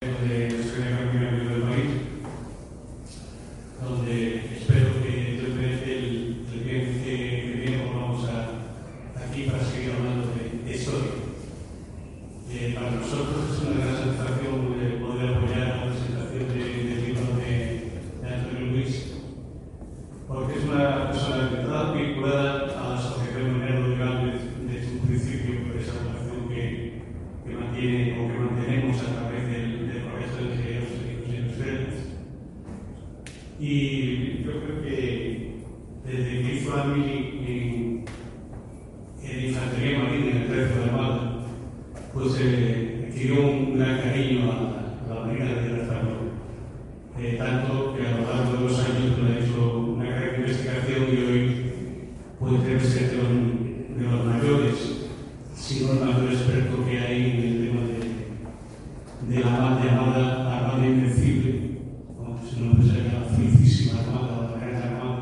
de Secretaría Campeonato del país, donde espero que después del bien que viene vamos aquí para seguir hablando de historia. Para nosotros es una gran satisfacción poder apoyar la presentación del libro de Antonio Luis, porque es una persona que está vinculada a la Asociación Minera Legal desde un principio, por esa relación que mantiene o que mantenemos a través del Colegio de Ingenieros y Industriales. Y yo creo que desde que hizo la mili en Infantería Marina en el 13 de Armada, pues adquirió un gran cariño a la Marina de Tierra Española. Tanto que a lo largo de los años ha hecho una gran investigación y hoy puede debe ser de los mayores, si no el mayor experto que hay en el tema de la mal llamada Armada Invencible, si no me sale la felicísima Armada, la Gran Armada,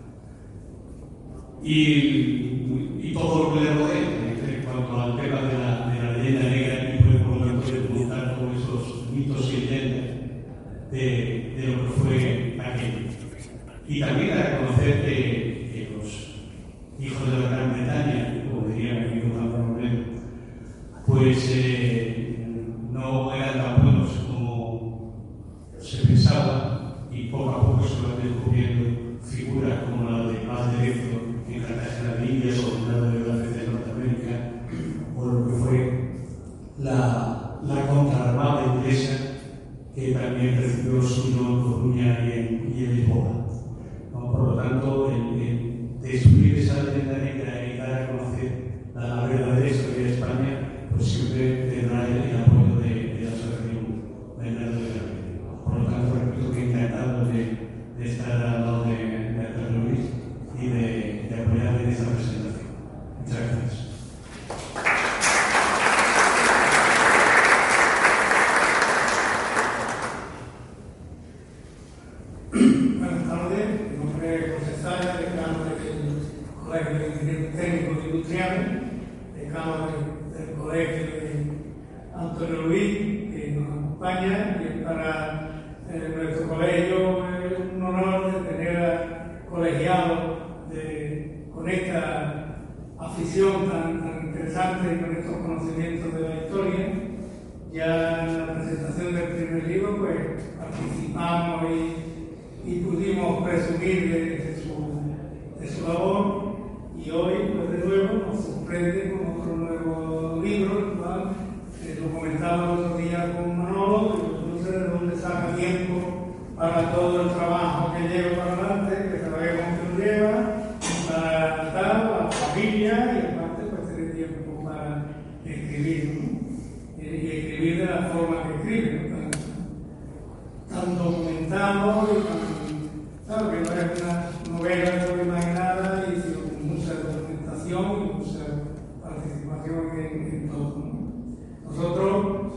y todo lo que le rodea en cuanto al tema de la leyenda negra, y por lo tanto de contar todos esos mitos y leyendas de lo que fue aquello. Y también a reconocer que los hijos de la Gran Bretaña, como diría mi amigo Juan Romero, pues no eran tan buenos como se pensaba, y poco a poco se van descubriendo figuras como la de Paz de Lezo en Cartagena de Indias o la de la Defensa de Norteamérica, o lo que fue la contraarmada inglesa, que también recibió el suyo en Coruña y en Lisboa. ¿No? Por lo tanto, el destruir esa leyenda negra y dar a conocer la verdadera historia de España, pues siempre tendrá el apoyo de la Asociación Minera de Granada. Por lo tanto, repito que encantado de estar al lado de Antonio Luis y de apoyar en esta presentación. Muchas gracias. Buenas tardes, mi nombre es José Sáenz, decano del Colegio de Ingenieros Técnicos e Industriales, decano del Colegio de Antonio Luis, que nos acompaña, y para nuestro colegio es un honor de tener a colegiados con esta afición tan interesante y con estos conocimientos de la historia. Ya en la presentación del primer libro, pues participamos y pudimos presumir de su labor, y hoy, pues de nuevo, nos sorprende con otro nuevo libro, ¿verdad? Lo comentaba el otro día con Manolo, y no sé de dónde saca tiempo para todo el trabajo que lleva para adelante, que sabemos que lo lleva, para la familia, y aparte pues tener tiempo para escribir, ¿no? Y escribir de la forma que escribe, ¿no? Tan documentado y claro, que no es una novela sobreimaginada, y sino con mucha documentación y mucha participación en todo, ¿no? Nosotros,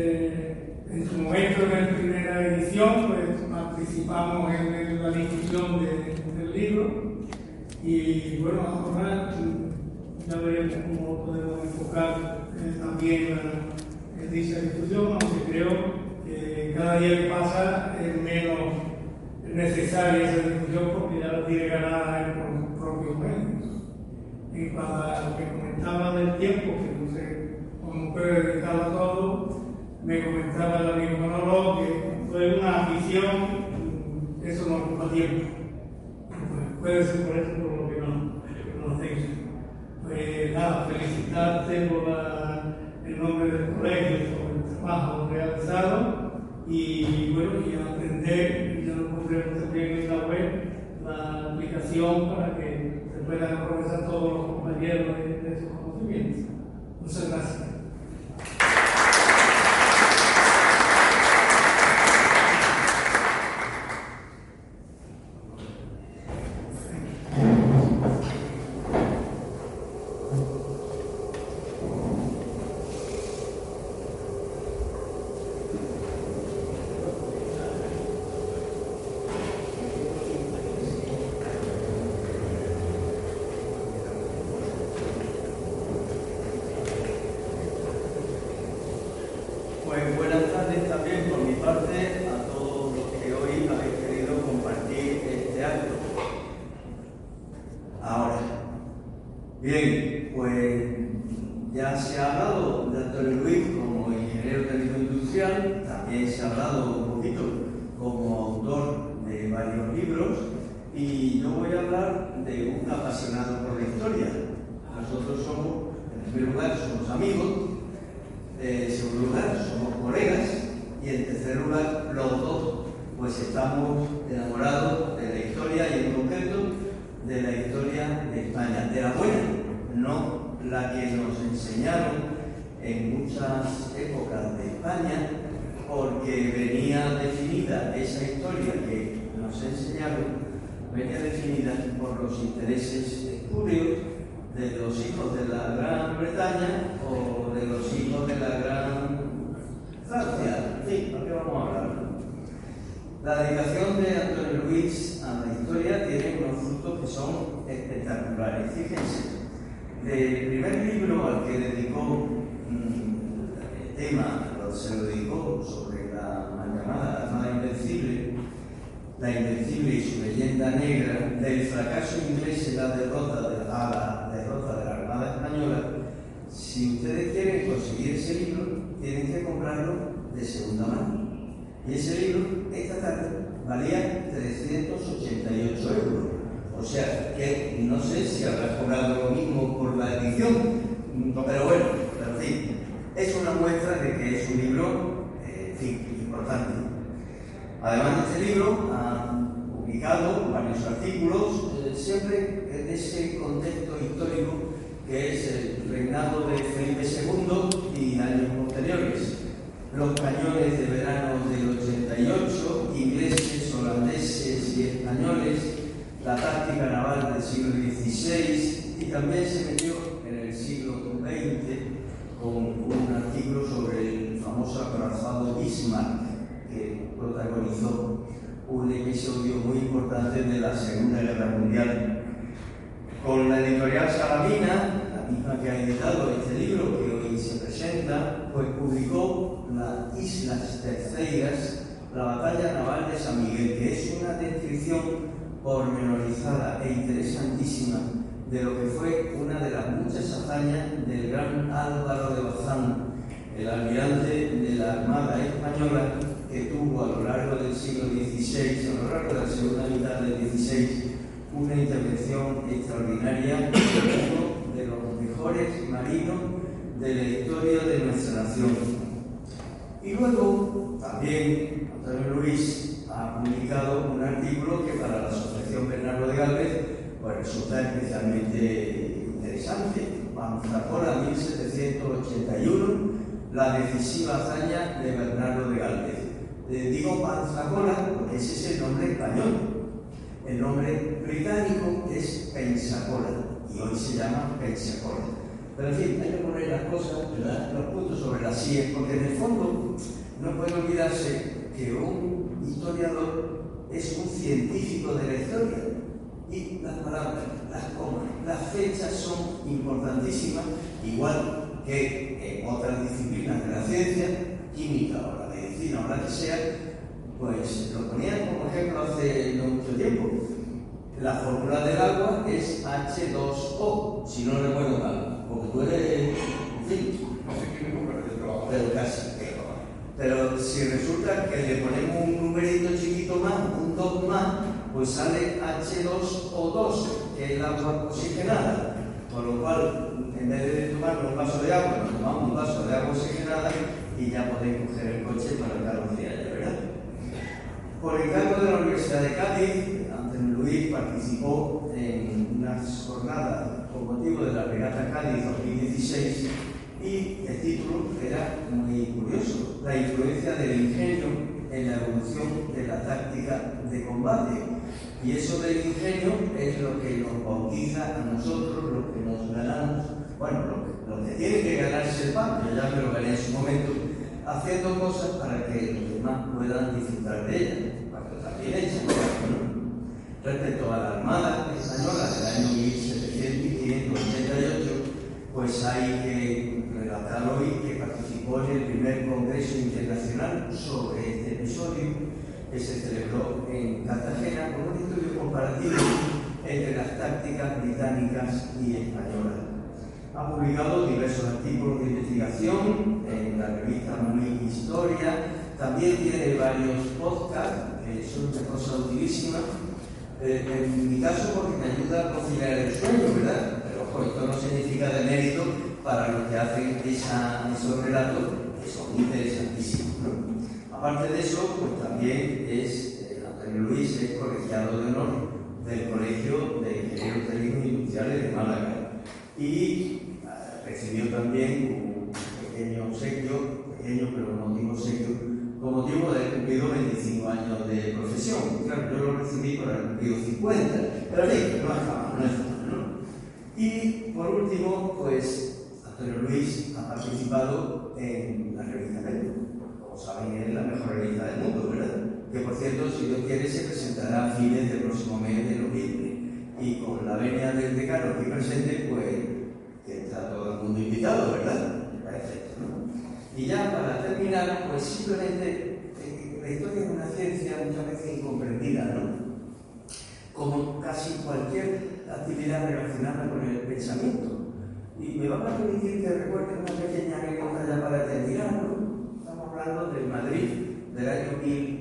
en su momento, en la primera edición, pues participamos en la discusión del libro, y bueno, ahora ya veremos cómo podemos enfocar también dicha discusión, aunque creo que cada día que pasa es menos necesaria esa discusión, porque ya la tiene ganada en los propios medios. En cuanto a lo que comentaba del tiempo, que no sé cómo puede dedicar a todo, me comentaba el amigo Manolo que fue una afición, eso no ocupa tiempo. Pues puede ser por eso por lo que no tengo. Pues nada, felicitarte por el nombre del colegio, por el trabajo realizado, y bueno, y aprender, ya lo pondremos también en la web, la aplicación para que se puedan aprovechar todos los compañeros de sus conocimientos. Muchas gracias. Pues buenas tardes tardes también por mi parte a todos los que hoy habéis querido compartir este acto. Ahora, bien, pues ya se ha hablado de Antonio Luis como ingeniero técnico industrial, también se ha hablado un poquito como autor de varios libros, y yo voy a hablar de un apasionado por la historia. Nosotros somos, en primer lugar, somos amigos, en segundo lugar, somos colegas, y en tercer lugar, los dos, pues estamos enamorados de la historia y en concreto de la historia de España, de la buena, no la que nos enseñaron en muchas épocas de España, porque venía definida esa historia que nos enseñaron, venía definida por los intereses espurios de los hijos de la Gran Bretaña o de los hijos de la Gran Francia. En fin, ¿por qué vamos a hablar? La dedicación de Antonio Luis a la historia tiene unos frutos que son espectaculares. Fíjense, del primer libro al que dedicó el tema, se lo dedicó sobre la llamada Armada Invencible, la Invencible y su leyenda negra, del fracaso inglés en la derrota de la Armada Española. Si ustedes quieren conseguir ese libro, tienen que comprarlo de segunda mano. Y ese libro, esta tarde, valía 388 euros. O sea, que no sé si habrá cobrado lo mismo por la edición, pero bueno, en fin, es una muestra de que es un libro, importante. Además de este libro, han publicado varios artículos, siempre en ese contexto histórico que es el reinado de Felipe II y años posteriores. Los cañones de verano del 88, ingleses, holandeses y españoles, la táctica naval del siglo XVI, y también se metió en el siglo XX con un artículo sobre el famoso acorazado Bismarck, que protagonizó un episodio muy importante de la Segunda Guerra Mundial. Con la editorial Salamina, la misma que ha editado este libro que hoy se presenta, pues publicó Las Islas Terceiras, la batalla naval de San Miguel, que es una descripción pormenorizada e interesantísima de lo que fue una de las muchas hazañas del gran Álvaro de Bazán, el almirante de la Armada Española, que tuvo a lo largo del siglo XVI, a lo largo de la segunda mitad del XVI, una intervención extraordinaria, uno de los mejores marinos de la historia de nuestra nación. Y luego, también, Antonio Luis ha publicado un artículo que para la Asociación Bernardo de Gálvez pues resulta especialmente interesante. Panzacola 1781, la decisiva hazaña de Bernardo de Gálvez. Digo Panzacola porque ese es el nombre español. El nombre británico es Pensacola y hoy se llama Pensacola. Pero en fin, hay que poner las cosas, ¿verdad?, los puntos sobre las sillas, porque en el fondo no puede olvidarse que un historiador es un científico de la historia. Y las palabras, las comas, las fechas son importantísimas, igual que en otras disciplinas de la ciencia, química o la medicina o la que sea, pues lo ponían como ejemplo hace no mucho tiempo. La fórmula del agua es H2O, si no recuerdo mal, porque tú eres, en fin, No sé quién es el trabajo. pero casi. Pero si resulta que le ponemos un numerito chiquito más, un 2 más, pues sale H2O2, que es el agua oxigenada. Con lo cual, en vez de tomar un vaso de agua, nos tomamos un vaso de agua oxigenada y ya podéis coger el coche para el día, ¿verdad? Por encargo de la Universidad de Cádiz, Antonio Luis participó en unas jornadas con motivo de la Regata Cádiz 2016 y el título era muy curioso: la influencia del ingenio en la evolución de la táctica de combate. Y eso del ingenio es lo que nos bautiza a nosotros, lo que nos ganamos, bueno, lo que tiene que ganarse el pan, yo ya me lo gané en su momento, haciendo cosas para que los demás puedan disfrutar de ellas, para que también hechas, ¿no? Respecto a la Armada Española del año 1788, pues hay que relatar hoy que participó supone el primer Congreso Internacional sobre este episodio, que se celebró en Cartagena con un estudio comparativo entre las tácticas británicas y españolas. Ha publicado diversos artículos de investigación en la revista Muy Historia, también tiene varios podcasts, que son una cosa utilísima. En mi caso, porque me ayuda a conciliar el sueño, ¿verdad? Pero ojo, esto no significa de mérito para los que hacen esos relatos, que son interesantísimos, ¿no? Aparte de eso, pues también Antonio Luis es colegiado de honor del Colegio de Ingenieros Técnicos Industriales de Málaga y recibió también un pequeño obsequio, pero no digo obsequio, con motivo de haber cumplido 25 años de profesión. Claro, yo lo recibí por haber cumplido 50, pero sí, no es fama, ¿no? Y por último, pues Antonio Luis ha participado en la revista Médico. Como saben, es la mejor revista del mundo, ¿verdad? Que por cierto, si Dios quiere, se presentará a fines del próximo mes de noviembre. Y con la venia del decano aquí presente, pues está todo el mundo invitado, ¿verdad? Perfecto, ¿no? Y ya para terminar, pues simplemente la historia es una ciencia muchas veces incomprendida, ¿no? Como casi cualquier actividad relacionada con el pensamiento. Y me va a permitir que recuerde una pequeña anécdota ya para terminar, ¿no? Estamos hablando del Madrid del año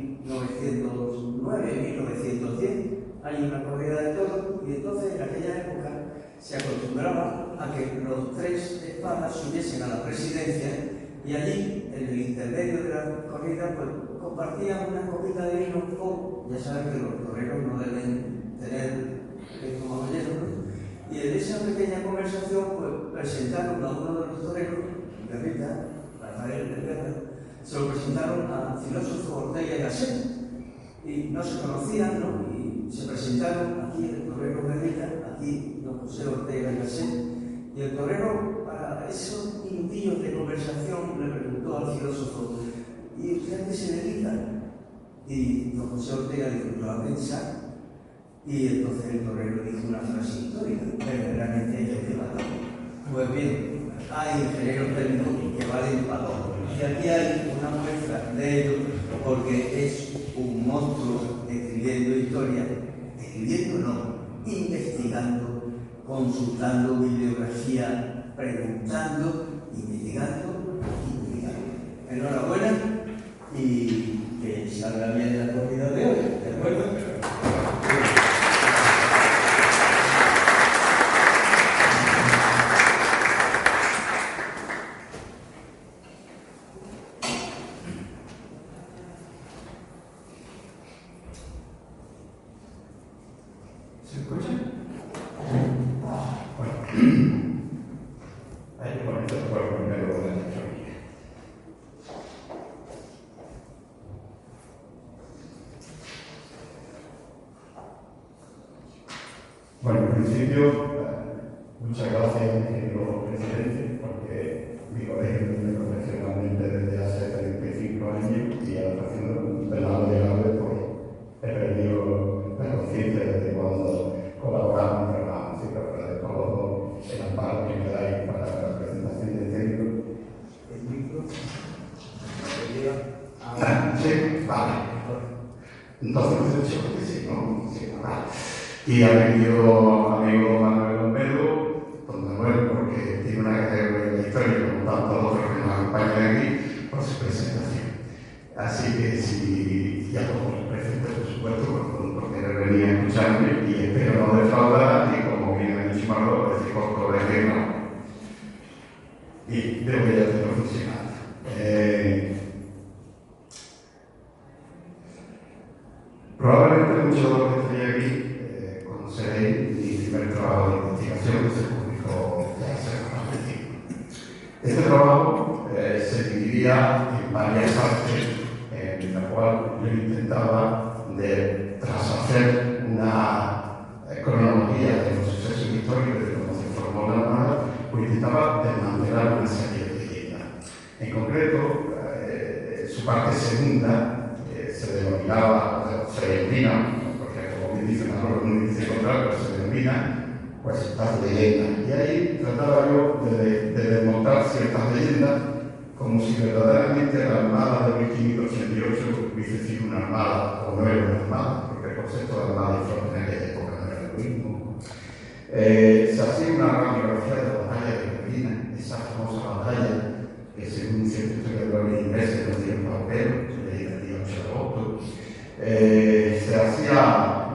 1909-1910. Hay una corrida de toros y entonces en aquella época se acostumbraba a que los tres espadas subiesen a la presidencia y allí, en el intermedio de la corrida, pues compartían una copita de vino con, ya saben que los toreros no deben tener como lleno, ¿no? Y en esa pequeña conversación, pues presentaron a uno de los toreros, Guerrita, Rafael de Guerra, se lo presentaron al filósofo Ortega y Gasset, y no se conocían, ¿no? Y se presentaron aquí el torero Guerrita, aquí don José Ortega y Gasset, y el torero, para esos minutillos de conversación, le preguntó al filósofo: ¿y usted a qué se dedica? Y don José Ortega dijo: yo a pensar. Y entonces el torero dijo una frase histórica: verdaderamente ellos llevan todo. Pues bien, hay ingenieros técnicos que valen para todo. Y aquí hay una muestra de ello, porque es un monstruo escribiendo historia, escribiendo no, investigando, consultando bibliografía, preguntando, investigando. Enhorabuena y que salga bien la comida de hoy, ¿de acuerdo? ¿Se escucha? Bueno, hay que comenzar por el primero de la electrónica. Bueno, en principio, muchas gracias, ingeniero presidente, porque mi colegio viene profesionalmente desde hace 35 años y ahora haciendo un pelado de grave, pues he perdido la conciencia desde cuando colaboramos, trabajamos y agradezco a los dos el amparo que me dais para la presentación del técnico. ¿El micro? Sí, vale. Entonces, sí, ¿no? Sí, vale. Y ha venido amigo Manuel Olmedo, don Manuel, porque tiene una categoría de la historia, como tantos otros que nos acompañan aquí, por su presentación. Así que si ya como presente, por supuesto, por querer venir a escucharme, y espero no defraudar, y como bien ha dicho Manuel, decir por colegio no. Y debo ya tener funcionando. Probablemente muchos de los que estáis aquí conoceréis mi primer trabajo de investigación que se publicó ya hace bastante tiempo. Este trabajo se dividía en varias partes, en la cual yo intentaba tras hacer una cronología de los sucesos históricos de cómo se formó la Armada, pues intentaba desmantelar una serie de leyendas. En concreto, su parte segunda se denominaba, se denomina, porque como bien dice Manolo, no dice contrario, pero se denomina, pues, las leyendas. Y ahí trataba yo de desmontar ciertas leyendas como si verdaderamente la armada de 1588 hubiese sido una armada, o no era una armada, porque el concepto de armada y flota en aquella época no era lo mismo. Se hacía una radiografía de la batalla de Berlín, esa famosa batalla que según ciertos historiadores ingleses no dieron papel, se leía el día 8 de agosto. Se hacía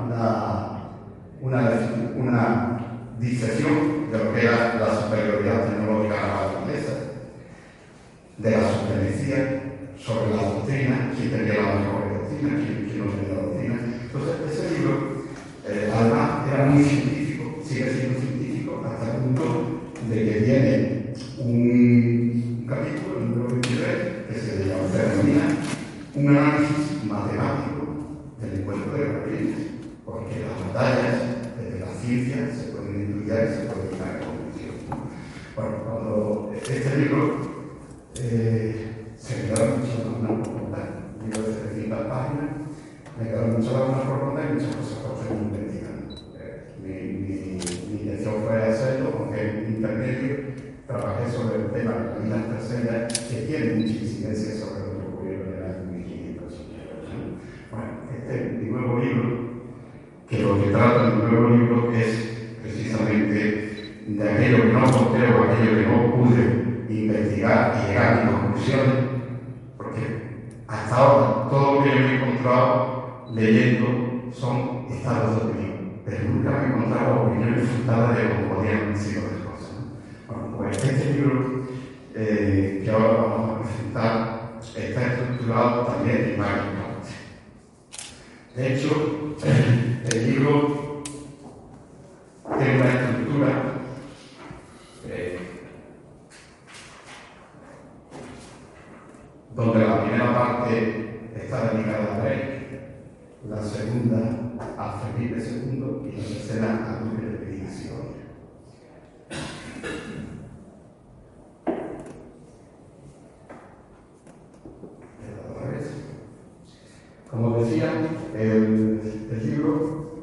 una disección de lo que era la superioridad tecnológica naval inglesa, de la supremacía sobre la doctrina, quién tenía la mejor doctrina, quién no tenía la doctrina. Entonces, ese libro, además, era muy científico, sigue siendo científico, hasta el punto de que tiene un capítulo, el número 23, que se denomina un análisis matemático del encuentro de Berlín, porque las batallas desde la ciencia se pueden estudiar y se pueden llegar a conclusión. Bueno, cuando este libro se me quedaron muchas lagunas por contar, un libro de 700 páginas, me quedaron muchas lagunas por contar y muchas cosas por seguir investigando. Mi intención fue hacerlo porque en intermedio trabajé sobre el tema de las islas terceras que tiene mucha incidencia sobre lo que ocurrió en el año 1500. Bueno, este es mi nuevo libro, que lo que trata el nuevo libro es precisamente de aquello que no conté o aquello que no pude investigar y llegar a mis conclusiones, porque hasta ahora todo lo que yo me he encontrado leyendo son estados de opinión, pero nunca me he encontrado opiniones frustradas de cómo podían haber sido las cosas. Bueno, pues este libro que ahora vamos a presentar está estructurado también en varias partes. De hecho, el libro tiene una estructura donde la primera parte está dedicada a Drake, la segunda a Felipe II y la tercera a Duque de Benedizione. Como decía, el libro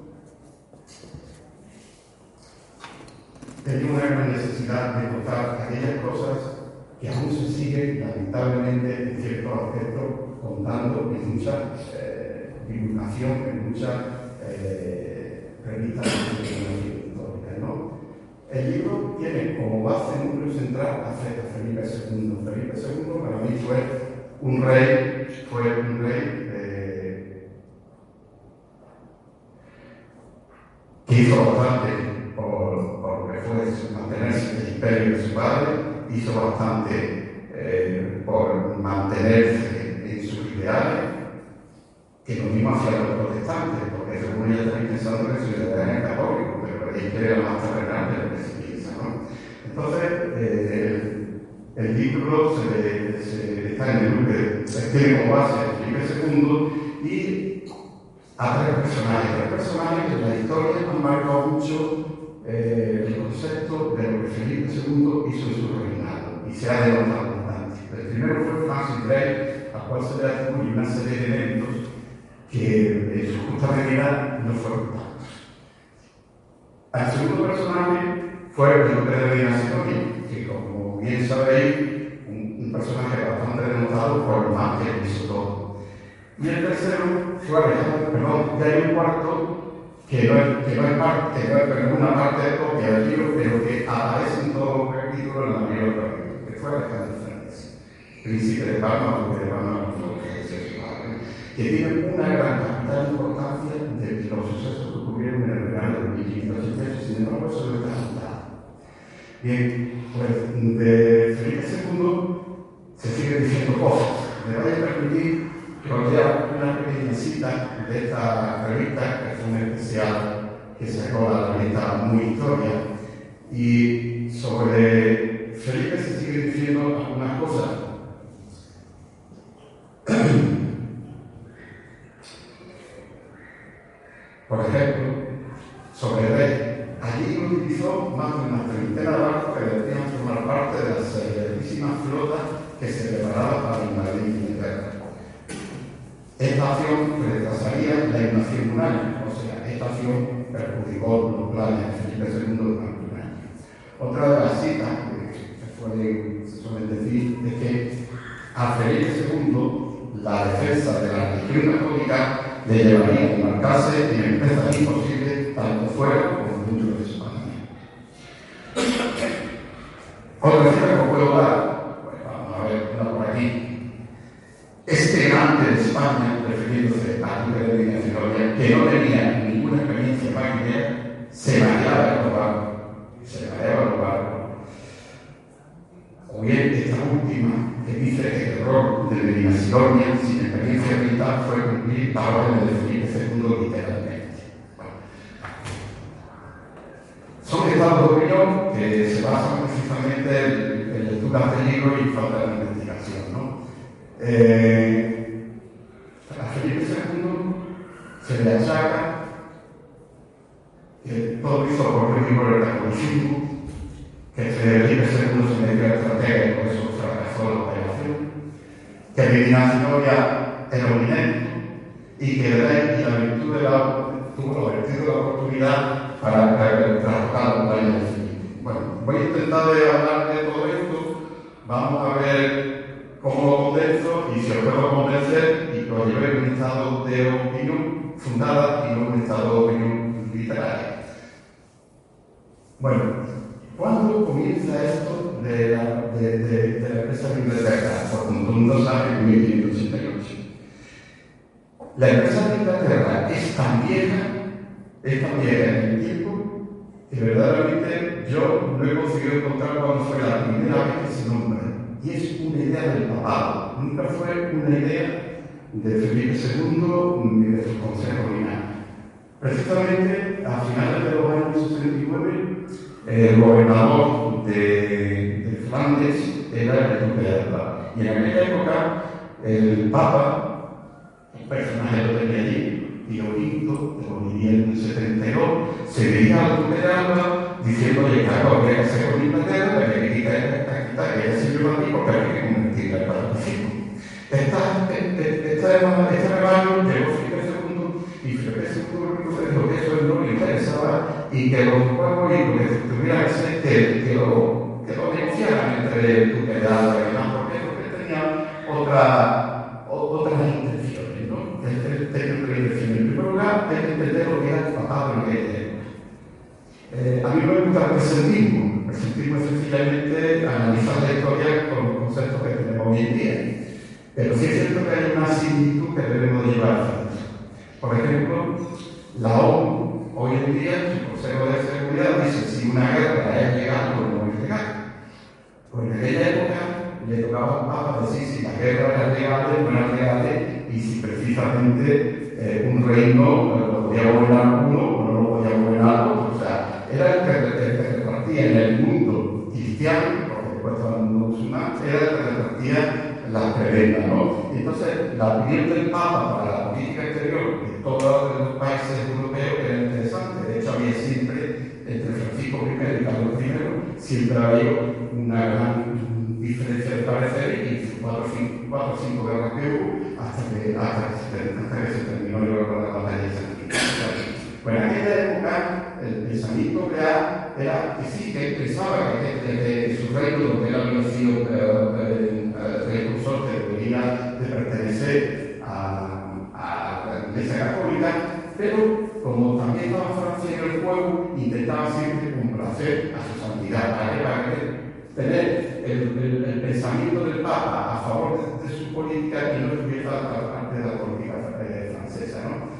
tenía una gran necesidad de contar aquellas cosas que aún se siguen, lamentablemente, en ciertos aspectos, contando en mucha divulgación, en muchas revistas históricas, ¿no? El libro tiene como base núcleo central a Felipe II. Felipe II para mí fue un rey que hizo bastante por lo que fue mantenerse el imperio de su padre, hizo bastante por mantenerse en sus ideales, que lo mismo hacía los protestantes, porque según ellos también pensando que su ideal era católico, pero él quiere la más terrenal de lo que se piensa, ¿no? Entonces, el libro está en el Duque, tiene como base a Felipe II y a tres personajes que en la historia han marcado mucho el concepto de lo que Felipe II hizo en su reinado y se ha denotado bastante. El primero fue Francis Drake, al cual se le atribuye una serie de eventos que en su justa medida no fueron tantos. El segundo personaje fue el Duque de Benedizione, que como bien sabéis, un personaje bastante denotado por lo más que hizo todo. Y el tercero fue Alejandro, y hay un cuarto que no es una parte de copia del libro, pero que aparece en todos los capítulos en la mayor parte, que fue Alejandro Fernández, príncipe de Parma, duque de Parma, que tiene una gran capital importancia de los sucesos que ocurrieron en el verano de 1588, sin embargo, eso no está contado. Bien, pues de Felipe II se siguen diciendo cosas. Me voy a permitir que os lea una pequeña cita de esta revista, que fue un especial que sacó la revista Muy Historia, y sobre Felipe se siguen diciendo algunas cosas. Por ejemplo, sobre Rey, allí utilizó más de una treintena de barcos que debían formar parte de la celerísima flota que se preparaba para invadir Inglaterra. Esta acción retrasaría la invasión un año, o sea, esta acción perjudicó los planes de Felipe II durante un año. Otra de las citas que se suelen decir es que A Felipe II, la defensa de la religión católica le llevaría a embarcarse en empresas imposibles tanto fuera como dentro de España. Otra cifra que os puedo dar, pues vamos a ver una por aquí. Este grande de España, refiriéndose a Duque de Medina Sidonia, que no tenía ninguna experiencia marinera, se mareaba en los barcos. O bien esta última, que dice que el error de Medina Sidonia, sin experiencia militar, fue cumplir la orden de Felipe II literalmente. Bueno. Son estados de opinión que se basan precisamente en lecturas de libros y falta de investigación, ¿no? A Felipe II se le achaca que todo hizo por el catolicismo, que Felipe II se metió a la estrategia y por eso fracasó la operación, que Medina Sidonia era un inepto y que el rey y la virtud tuvo la virtud de la oportunidad para trabajar la muralla de Felipe. Bueno, voy a intentar hablar de todo esto, vamos a ver cómo lo condenso y si os puedo convencer y que os lleve a un estado de opinión fundada y no un estado de opinión literaria. Bueno, ¿cuándo comienza esto de la empresa de Inglaterra? Pues como todo el mundo sabe, en 1588. La empresa de Inglaterra es tan vieja en el tiempo, que verdaderamente yo no he conseguido encontrar cuándo fue la primera vez que se nombra. Y es una idea del papado, nunca fue una idea de Felipe II ni de su consejo ni nada. Precisamente a finales de los años 69, el gobernador de Flandes era el duque de Alba. Y en aquella época, el Papa, un personaje lo tenía allí, Pío V, que moriría en el 72, se veía al duque de Alba diciéndole que algo había que hacer con Inglaterra, que ella se lleva aquí porque había que convertirla al catolicismo. Este rebaño llegó Felipe II y Felipe II dijo que eso no le interesaba y que los pueblos y que tuvieran que lo negociaran entre el duque de Alba y demás, porque tenía otras intenciones, ¿no? Tenía otras intenciones. En primer lugar, hay que entender lo que era el papado en aquella época. A mí me gusta el presentismo. El presentismo es sencillamente analizar la historia con los conceptos que tenemos hoy en día. Pero sí es cierto que hay una similitud que debemos llevar a cabo. Por ejemplo, la ONU, hoy en día, su Consejo de Seguridad dice si una guerra es legal o no es legal. Pues en aquella época le tocaba al Papa decir si las guerras eran legales o no eran legales y si precisamente un reino lo podía gobernar uno o no lo podía gobernar otro. O sea, era el que repartía en el mundo cristiano, porque después estaba el mundo musulmán, era el que repartía las prebendas, ¿no? Y entonces, la opinión del Papa para la política exterior de todos los países europeos era interesante. De hecho, había siempre, entre Francisco I y Carlos I, siempre había una gran diferencia de parecer y 4 o 5 guerras que hubo hasta que se terminó la batalla de San Quintín. Bueno, en aquella época, el pensamiento real era que sí, que pensaba que su reino, donde él había sido rey consorte, debería de pertenecer a la Iglesia Católica, pero como también estaba Francia en el juego, intentaba siempre complacer a su santidad, para tener el pensamiento del Papa a favor de su política y no estuviera a parte de la política francesa, ¿no?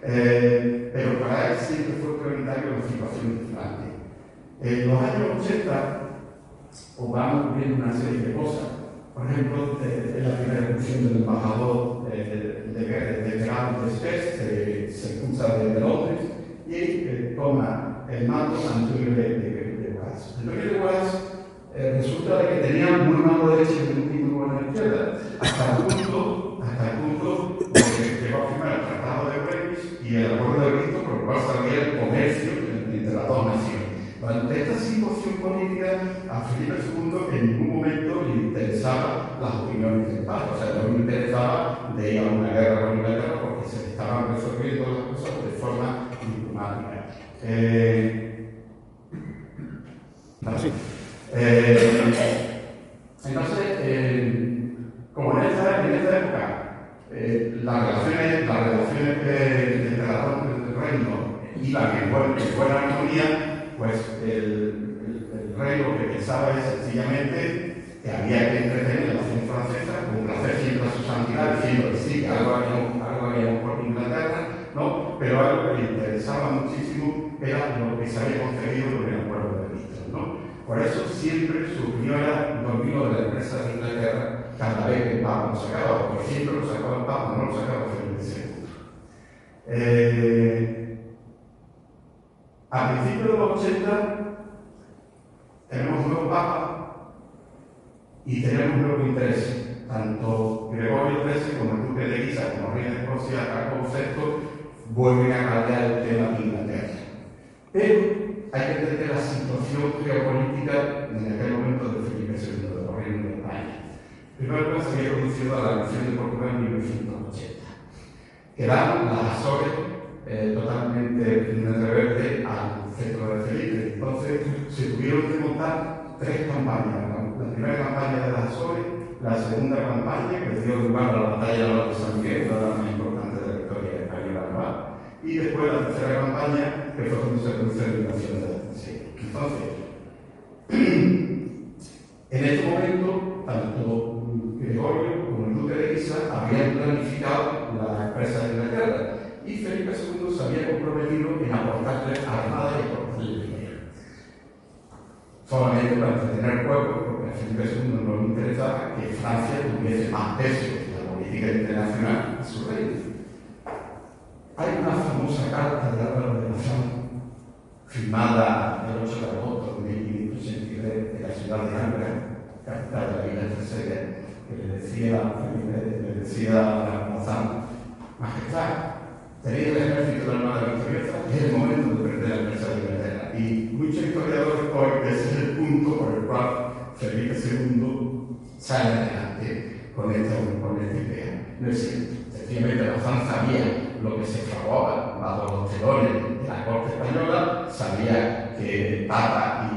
Pero para él siempre fue prioritario la situación de Flandes. En los años 80 van ocurriendo una serie de cosas. Por ejemplo, en la primera elección del embajador de Grado de Spes se expulsa de Londres y toma el mando Antonio de Guas. Antonio de Guas resulta de que tenía muy mano derecha y un poquito con la izquierda, hasta el punto de que llegó a firmar el Tratado de Brevis y el Acuerdo de Brito, por el cual salía el comercio entre las dos naciones. Durante esta situación política, a Felipe II en ningún momento le interesaban las opiniones del Papa, o sea, no le interesaba de ir a una guerra con Inglaterra porque se estaban resolviendo las cosas de forma diplomática. Entonces, como las relaciones del reino iban en buena armonía, pues el rey lo que pensaba es sencillamente que había que entretener la nación francesa, complacer siempre a su santidad, diciendo que sí, que algo habíamos por Inglaterra, ¿no? Pero algo que le interesaba muchísimo era lo que se había conseguido con el acuerdo de Bristol, ¿no? Por eso siempre su opinión era lo mismo de la empresa de Inglaterra cada vez que el Papa lo sacaba, porque siempre lo sacaba el Papa, no lo sacaba Felipe II. A principios de los 80 tenemos un nuevo Papa y tenemos un nuevo interés. Tanto Gregorio XIII como el duque de Guisa, como el rey de Escocia, Jacobo VI, vuelven a cambiar el tema de Inglaterra. Pero hay que entender la situación geopolítica en aquel momento de Felipe II, de los reinos de España. Primero se había producido la revolución de Portugal en 1980. Quedaron las Azores totalmente rebelde al centro de Felipe. Entonces se tuvieron que montar tres campañas. La primera campaña de las Azores, la segunda campaña que dio lugar a la batalla de San Miguel, la más importante de la historia española, y después la tercera campaña que fue cuando se produce la invasión de la Sicilia. Entonces, en este momento, tanto Gregorio como el duque de Guisa habían planificado la empresa de Inglaterra y Felipe II se había comprometido en aportarle armada y aportarle dinero. Solamente para entretener el pueblo, porque a Felipe II no le interesaba que Francia tuviese más peso en la política internacional de su reino. Hay una famosa carta de Álvaro de Bazán, firmada el 8 de agosto de 1583 de la ciudad de Angra, capital de la isla tercera, que le decía a Bazán: Majestad, tenéis el ejército de la Armada victoriosa, y es el momento de perder la empresa de Inglaterra. Y muchos historiadores hoy, ese es el punto por el cual Felipe II sale adelante con esta idea. No es cierto. Sencillamente Bazán sabía lo que se fraguaba bajo los telones de la corte española, sabía que el Papa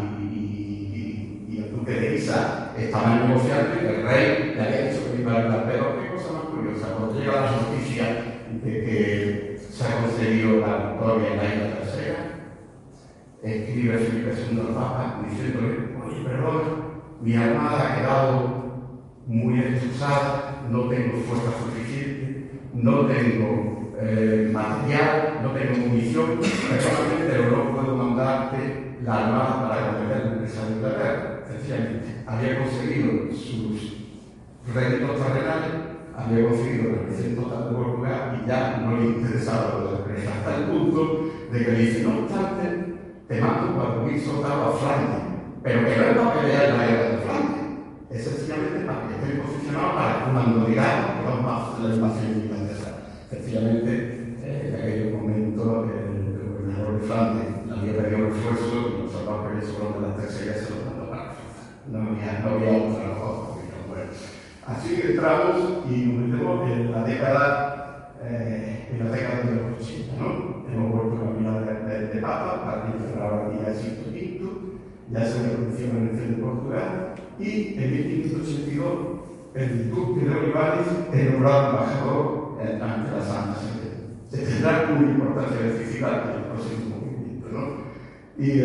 y el duque de Guisa estaban negociando y el rey le había dicho que iba a hablar. Pero qué cosa más curiosa, cuando llega la noticia de que se ha conseguido la victoria en la isla tercera, escribe Felipe II al Papa diciéndole: oye, perdona, mi armada ha quedado muy destrozada, no tengo fuerza suficiente, no tengo material, no tengo munición, pero no puedo mandarte la armada para combatir la empresa de Inglaterra. Sencillamente, había conseguido sus réditos terrenales, había conseguido la presión total de Portugal y ya no le interesaba lo de la empresa, hasta el punto de que le dice: no obstante, te mando 4.000 soldados a Flandes, pero que no es para pelear en la guerra de Flandes, es sencillamente para que estén posicionados para cuando digamos que vamos a la invasión de Inglaterra. Sencillamente, en aquel momento, el gobernador de Flandes había perdido el esfuerzo y los soldados que había sobrado de las terceras se los mandó para Francia. No había otra razón. Bueno, así que entramos y nos metemos en la década de los 80, ¿no? Hemos vuelto a caminar de Papa, para instalar ahora ya el siglo V, ya se reconoció la elección de Portugal, y en 1582 el duque de Olivares es nombrado embajador ante la Santa Sede. Se tendrá una importancia decisiva en el próximo movimiento, ¿no? Y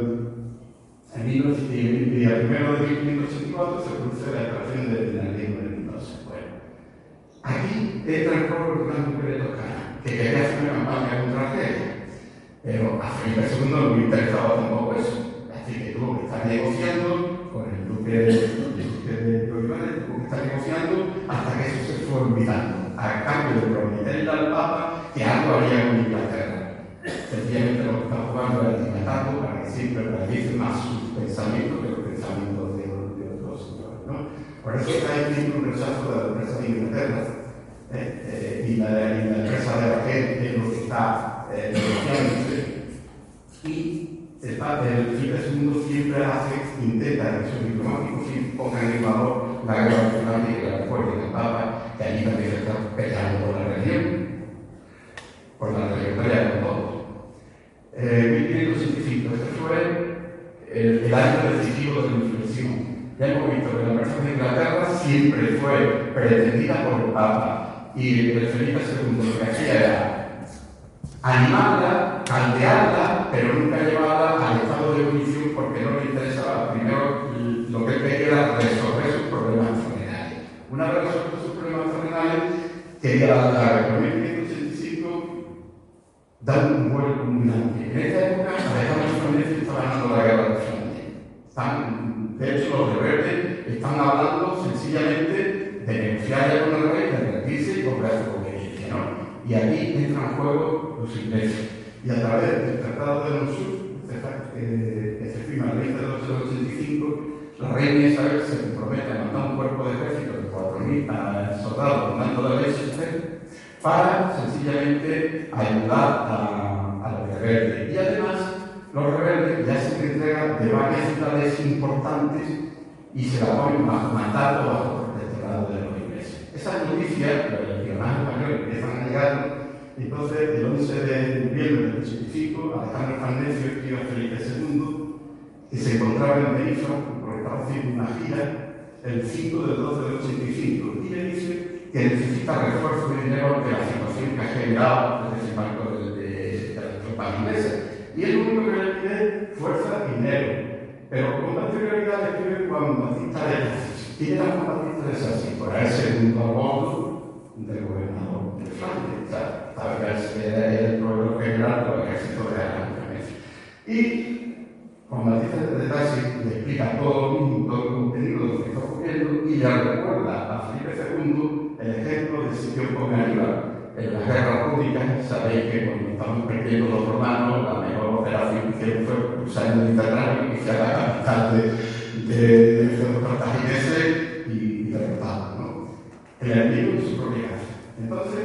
a 1 de 1584 se produce la declaración de la ley de Mendoza. Bueno, aquí entra el pueblo del duque de Toscana, que quería hacer una campaña contra Argelia, pero a Felipe II no le interesaba tampoco eso, así que tuvo que estar negociando con el duque de Olivares, tuvo que estar negociando hasta que eso se fue olvidando, a cambio de prometerle al Papa que algo haría con Inglaterra. Sencillamente lo que está jugando es dilatando para que siempre realice más sus pensamientos que los pensamientos de otros señores, ¿no? Por eso está habiendo un rechazo de la empresa de Inglaterra y la empresa de Argel es lo que está negociándose. Y el Felipe II siempre intenta que sus diplomáticos pongan en valor la guerra diplomática que la recuerden al Papa, que allí también se está peleando por la religión, por la trayectoria con todos. 1585, este fue el año decisivo de la inflexión. Ya hemos visto que la empresa de Inglaterra siempre fue pretendida por el Papa Y el Felipe II lo que hacía era animarla, caldearla, pero nunca llevarla al estado de ebullición porque no le interesaba. Primero, lo que él quería era resolver sus problemas terrenales. Una vez resueltos sus problemas terrenales, quería dar la guerra. En 1585 da un vuelo culminante. En esta época, Alejandro Farnesio está ganando la guerra de Flandes. De hecho, los rebeldes están hablando sencillamente de negociar ya con el rey, de rendirse y cobrar su obediencia, ¿no? Y aquí entran en juego los ingleses. Y a través del Tratado de Mossul, que se firma el 20 de 1885, la reina Isabel se compromete a mandar un cuerpo de ejército de 4.000 soldados con mando de Leicester para sencillamente ayudar a los rebeldes. Y además, los rebeldes ya se entregan de varias ciudades importantes y se la ponen bajo mandato, bajo protectorado de los ingleses. Esas noticias, los legionarios españoles empiezan a llegar. Entonces, el 11 de noviembre del 85, Alejandro Farnesio escribe a Felipe II que se encontraba en Benifra porque estaba haciendo una gira el 5 del 12 del 85 y le dice que necesita refuerzo de dinero ante la situación que ha generado el desembarco de las tropas inglesas. Y el único que le pide fuerza y dinero. Pero con anterioridad le escribe Juan Batista de Sassi. ¿Quién era Juan Batista de Sassi? Pues era el segundo a bordo del gobernador de Flandes. O sea, era el proveedor general del ejército de Alejandro. Y Juan Batista de Sassi le explica todo el contenido de lo que está ocurriendo y le recuerda a Felipe II el ejemplo del sitio con Aníbal. En las guerras públicas, sabéis que cuando estamos perdiendo los romanos, la mejor operación que hicieron fue cruzar el Mediterráneo y iniciar la capital de los cartagineses y derrotarlos, ¿no? El enemigo en su propia casa. Entonces,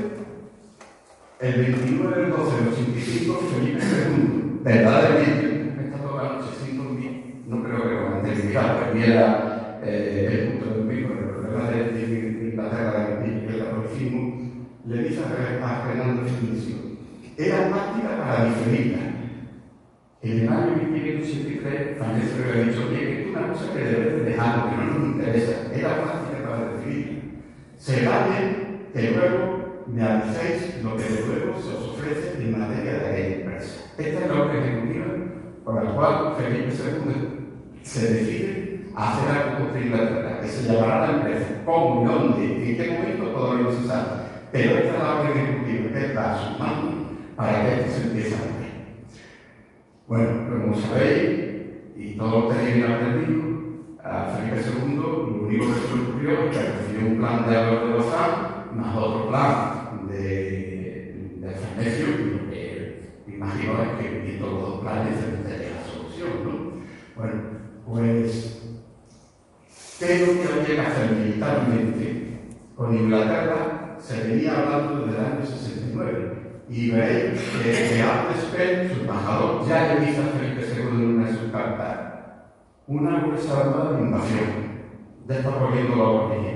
el 29 del 12 del 85, Felipe II, verdaderamente, esta toda la noche sin dormir, no creo que con anterioridad perdiera el punto de dormir, porque el problema de Inglaterra y el catolicismo, le dice a Fernando Felicio, era práctica para diferirla. En el año 1583, Farnesio le había dicho, oye, que es una cosa que debes de dejar, que no nos interesa, era práctica para diferirla. Se vale que luego me aviséis lo que luego se os ofrece en materia de aquella empresa. Esta es la orden ejecutiva por la cual Felipe II se decide a hacer algo contra Inglaterra, que se llamará la empresa, cómo, dónde, en qué momento todavía no se sabe. Pero esta es la orden ejecutiva que está a su mano para que esto se empiece a hacer. Bueno, como sabéis, y todo lo tenéis aprendido, a Felipe II lo único que se le ocurrió es que recibió un plan de Álvaro de Bazán, más otro plan de Farnesio, y lo que imagino es que viendo los dos planes se entendería la solución, ¿no? Bueno, pues, ¿qué es lo que había que hacer militarmente con Inglaterra? Se venía hablando desde el año 69 y veréis que Ampespel, su embajador, ya le dice a Felipe II en una de sus cartas una gruesa armada de invasión, ya está poniendo la orilla.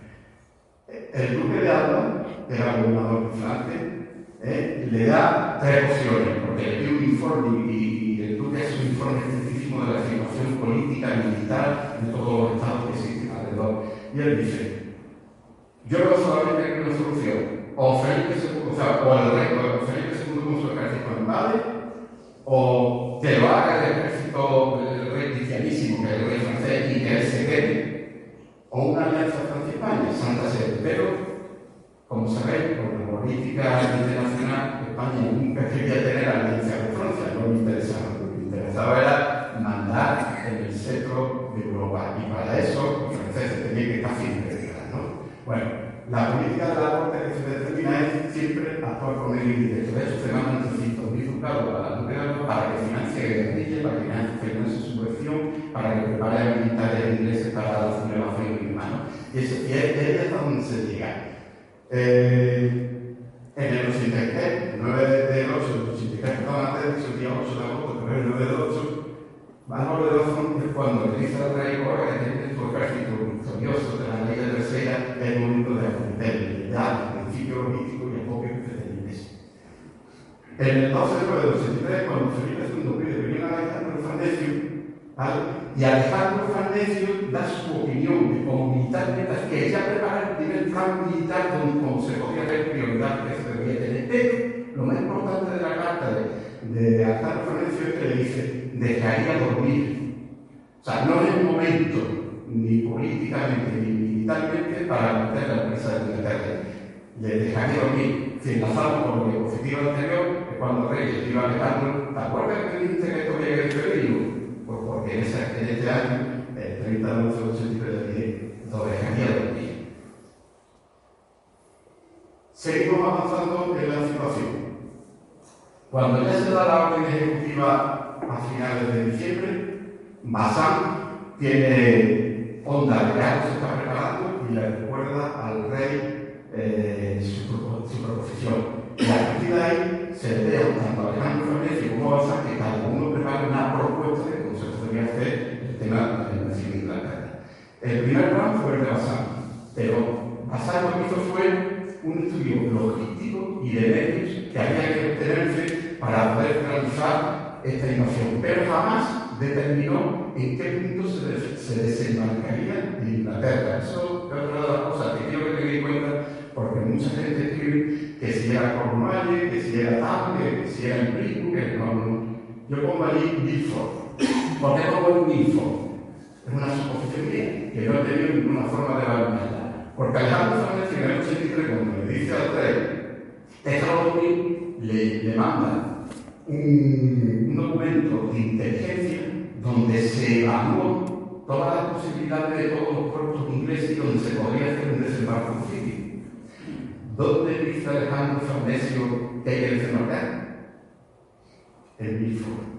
El duque de Alba, que era gobernador de Flandes, le da tres opciones, porque le pide un informe y el duque hace un informe extensísimo de la situación política y militar de todos los estados que existen alrededor. Y él dice, yo no solamente tengo una solución, o Felipe II, o el rey, o Felipe II con su ejército invade, o que lo haga el ejército del rey cristianísimo, que es el rey francés, y que él se quede, o una alianza Francia-España, Santa Sede. Pero, como sabéis, por la política internacional, España nunca quería tener alianza con Francia, no le interesaba. Lo que le interesaba era mandar en el centro de Europa, y para eso los franceses tenían que estar firmes. Bueno, la política de la corte que se determina es siempre actuar con el índice. De hecho, se mandan 300.000 ducados a la duquesa para que financie guerrilla, para que financie subversión, para que prepare a militares ingleses para la sublevación inhumana. Y es hasta donde se llega. En el 83, 9 del 8 del 83, perdón, antes del día 8 de agosto, pero el 9 del 8, Álvaro de Bazán es cuando le dice al rey Jorge que tiene su ejército victorioso de la ley de tercera, es el momento de acometer ya el principio logístico y el propio que se iglesia. En el 12 de 9 del 83, cuando Felipe II pide que venga Alejandro Farnesio, y Alejandro Farnesio da su opinión de como militar, que ella prepara el primer plan militar como se podía Alejandro Farnesio es que le dice, dejaría dormir. O sea, no es el momento, ni políticamente, ni militarmente, para meter la empresa de Inglaterra. Le dejaría dormir. Si enlazamos con la diapositiva anterior, que cuando Reyes iba Alejandro, ¿te acuerdas que dijiste que esto había que febrero? Pues porque en este año, el 30 de marzo del 83, le dije, lo dejaría dormir. Seguimos avanzando en la situación. Cuando ya se da la orden ejecutiva a finales de diciembre, Bazán tiene onda de que se está preparando y le recuerda al rey su proposición. Y a partir de ahí se le deja tanto a Alejandro Farnesio como a Bazán que cada uno prepara una propuesta de cómo se podría hacer el tema del nacimiento de Inglaterra. El primer plan fue el de Bazán, pero Bazán lo que hizo fue un estudio logístico y de medios que había que obtenerse para poder realizar esta invasión, pero jamás determinó en qué punto se desembarcaría en Inglaterra. Eso es otra de las cosas que quiero que tengáis en cuenta, porque mucha gente escribe que si era Cornwall, que si era tal, que si era en Brico, que no. Yo pongo allí Milford. ¿Por qué pongo Milford? Es una suposición mía, que no he tenido ninguna forma de valorarla. Porque Alejandro Farnesio en el 83, cuando le dice al rey, déjalo dormir, le manda un documento de inteligencia donde se evaluó todas las posibilidades de todos los puertos ingleses donde se podría hacer un desembarco en Sitio. ¿Dónde dice Alejandro Farnesio que hay que desembarcar? En Milford.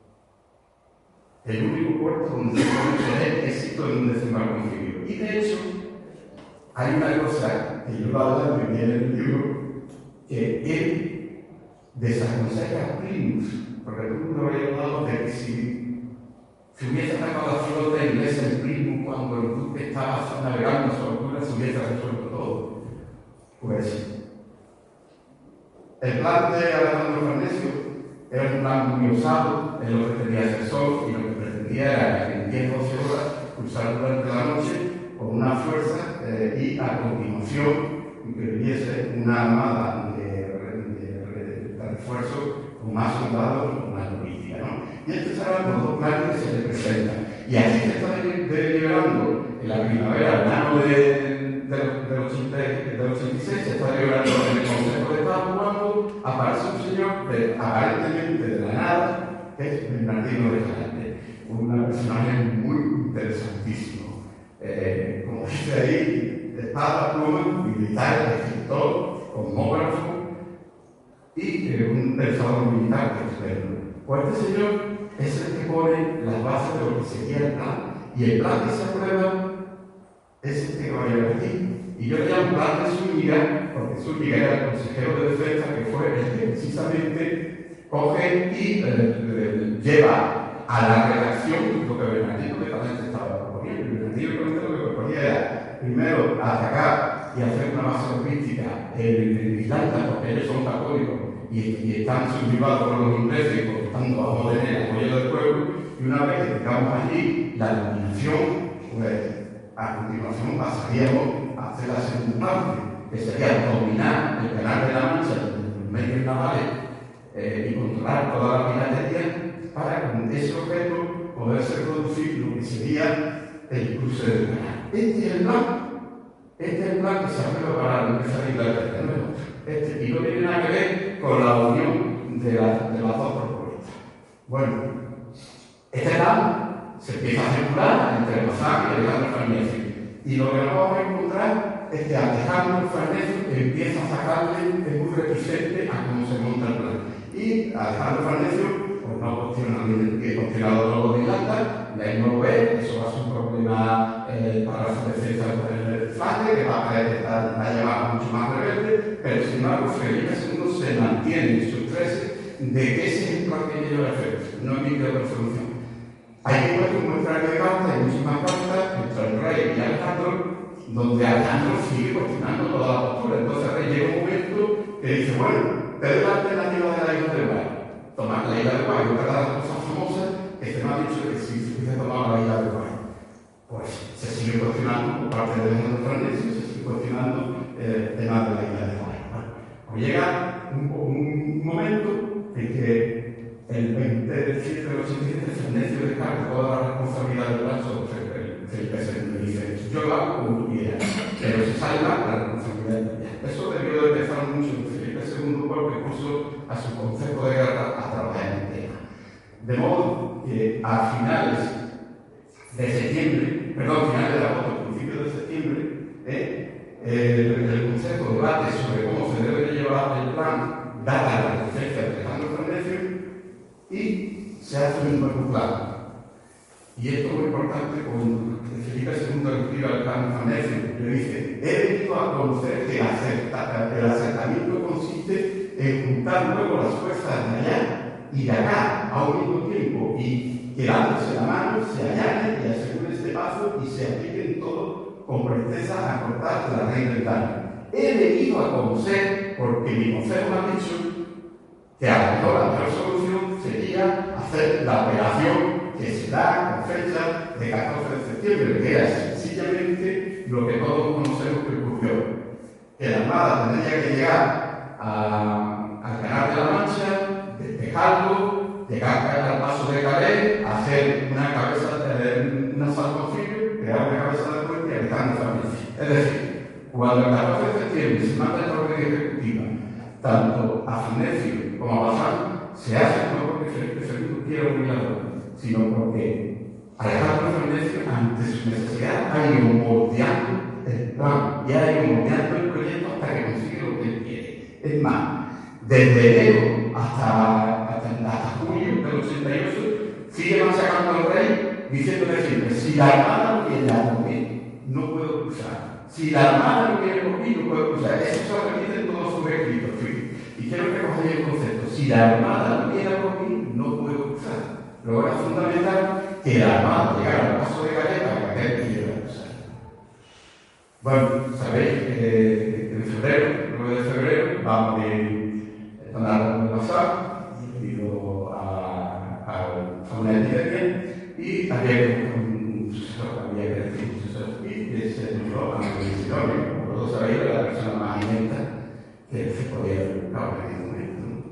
El único puerto donde se puede tener éxito en un desembarco en. Y de hecho, hay una cosa que yo lo hablo muy bien en el libro, que él desaconseja a Plymouth, porque tú no había hablado de que si hubiese atacado la flota inglesa en Plymouth cuando el duque estaba navegando a su altura, se hubiese resuelto todo. Pues el plan de Alejandro Farnesio era un plan muy osado, en lo que tenía hacer sol y lo que pretendía era que en 10 o 12 horas cruzar durante la noche con una fuerza y a continuación que viniese una armada de refuerzo con más soldados y con más logística, ¿no? Y estos eran los dos planes que se le presentan. Y así se está deliberando en la primavera, verano del 86, se está deliberando en el Consejo de Estado cuando aparece un señor aparentemente de la nada, que es Bernardino de Escalante, un personaje muy interesantísimo. Como dice ahí, espada, pluma, militar, escritor, cosmógrafo y un pensador militar experto. Pues este señor es el que pone las bases de lo que sería el plan. Y el plan que se aprueba es este que va a llevar aquí. Y yo le llamo plan de Zúñiga, porque Zúñiga era el consejero de defensa, que fue el que precisamente coge y lleva a la redacción lo que Bernardino de Escalante estaba proponiendo. Bernardino de Escalante lo que proponía era, primero, atacar y hacer una base logística en Irlanda, porque ellos son católicos y están sublevados por los ingleses, por lo tanto vamos a tener el apoyo del pueblo, y una vez que tengamos allí la dominación, pues a continuación pasaríamos a hacer la segunda parte, que sería dominar el Canal de la Mancha, los medios navales, y controlar toda la piratería, para con ese objeto poderse producir lo que sería el cruce del canal. Este es el plan que se aprueba para la Universidad de Inglaterra, y no tiene nada que ver con la unión de las dos propuestas. Bueno, este plan se empieza a circular entre Bazán y Alejandro Farnesio, y lo que nos vamos a encontrar es que Alejandro Farnesio empieza a sacarle de muy reticente a cómo se monta el plan. Y Alejandro Farnesio, pues no cuestiona que cuestionado todo de Irlanda, él no lo ve, eso va a ser un problema para su defensa del Flandes, que va a llevar mucho más rebelde, pero sin embargo Felipe II se mantiene en sus 13 de que ese es el plan que lleva a efecto, no hay ninguna resolución. Hay que ver un muestrario de cartas, hay muchísimas cartas entre el rey y Alejandro, donde Alejandro sigue cuestionando toda la postura. Entonces el rey llega un momento que dice, bueno, te doy la alternativa de la isla de Guay. Tomar la isla de Guay, otra de las cosas famosas que se me ha dicho que si se hubiese tomado la isla de Guay, pues se sigue cuestionando por parte de Alejandro Farnesio, se sigue cuestionando el tema de la isla de Guay. Bueno, pues llega un momento en que el 20 de 7 del 87, Fernecio descarga toda la responsabilidad del plan sobre Felipe II y dice: yo lo hago como tú quieras, pero se salva la responsabilidad de ella. Eso debió de empezar mucho en Felipe II porque puso a su consejo de guerra a trabajar en el tema. De modo que a finales de agosto, principios de septiembre, el Consejo debate sobre cómo se debe llevar el plan, dada la resistencia de Alejandro Fernecio, y se hace un nuevo plan. Y esto es muy importante cuando Felipe II escribe al plan Fernecio, le dice: he venido a conocer que el acercamiento consiste en juntar luego las fuerzas de allá y de acá a un mismo tiempo, y que dándose la mano se allanen y aseguren este paso y se apliquen todo con presteza a cortar la raíz del daño. He venido a conocer, porque mi consejo me ha dicho que a lo mejor la mejor solución sería hacer la operación que se da con fecha de 14 de septiembre, que era sencillamente lo que todos conocemos que ocurrió: que la Armada tendría que llegar al Canal de la Mancha, despejarlo, llegar al paso de Calais, hacer una salvación, crear una cabeza de puente y Alejandro Fernecio. Es decir, cuando el 14 de septiembre se manda esta orden ejecutiva, tanto a Fernecio como a Bazán, se hace no porque Felipe II quiera unir a todos, sino porque Alejandro Fernecio, ante su necesidad, ha ido moldeando el plan y ha ido moldeando el proyecto hasta que consigue lo que él quiere. Es más, desde enero hasta julio del 88, sigue machacando al rey, diciéndole siempre: si la Armada no viene a por mí, no puedo cruzar. Si la Armada no viene por mí, no puedo cruzar. Eso se lo repite en todos sus escritos. Y quiero recoger el concepto: si la Armada no viene por mí, no puedo cruzar. Luego era fundamental que la Armada llegara al paso de Calais para que aquel pudiera cruzar. Bueno, sabéis que en febrero, el 9 de febrero, vamos a Donald Bazán, debido a una epidemia, y había un sucesor, había que decir un sucesor, y se nombró a Manuel Sidonio. Como todos sabéis, era la persona más inmenta que se podía haber buscado en aquel momento.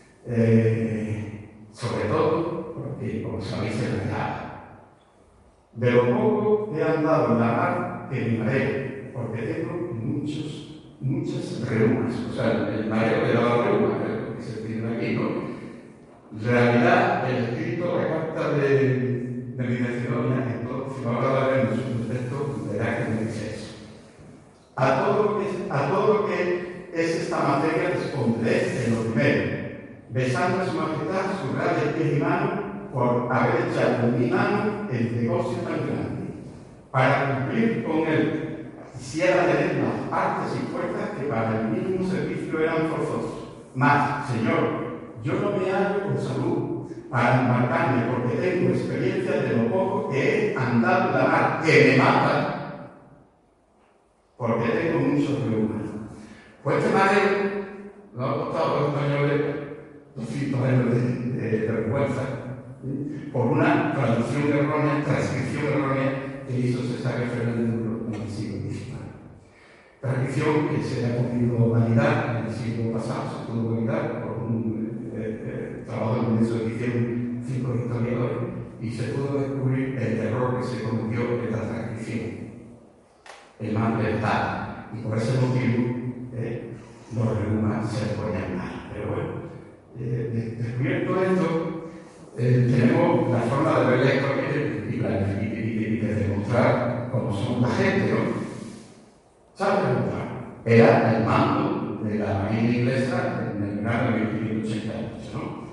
Sobre todo porque, como sabéis, se regalaba. De lo poco he andado en la mar que me mareo, porque tengo muchas reumas. O sea, el mareo de la reuma, que se tiene aquí, ¿no? En realidad, el escrito, la carta de mi Macedonia, si no hablaba de su texto, verá que me dice eso. A todo lo que es esta materia responderé en lo primero, besando a su majestad sus grandes pies y manos por haber echado en mi mano el negocio tan grande. Para cumplir con él, quisiera tener las partes y fuerzas que para el mismo servicio eran forzosos. Mas, Señor, yo no me hallo con salud para embarcarme, porque tengo experiencia de lo poco que he andado en la mar, que me mata, porque tengo muchos reumas. Pues este mareo no ha costado a los españoles 200 años de vergüenza, por una transcripción errónea que hizo César Fernández en el siglo XIX. Transcripción que se ha podido validar en el siglo pasado, se pudo validar por un trabajo de una edición 5 historiadores, y se pudo descubrir el error que se cometió en la transcripción, el más letal, y por ese motivo los reumas se ponían mal. Pero bueno, descubierto esto, tenemos la forma de ver la historia y de demostrar cómo somos la gente, ¿no? ¿Sabes demostrar? Era el mando de la marina inglesa en el verano de 1588, ¿no?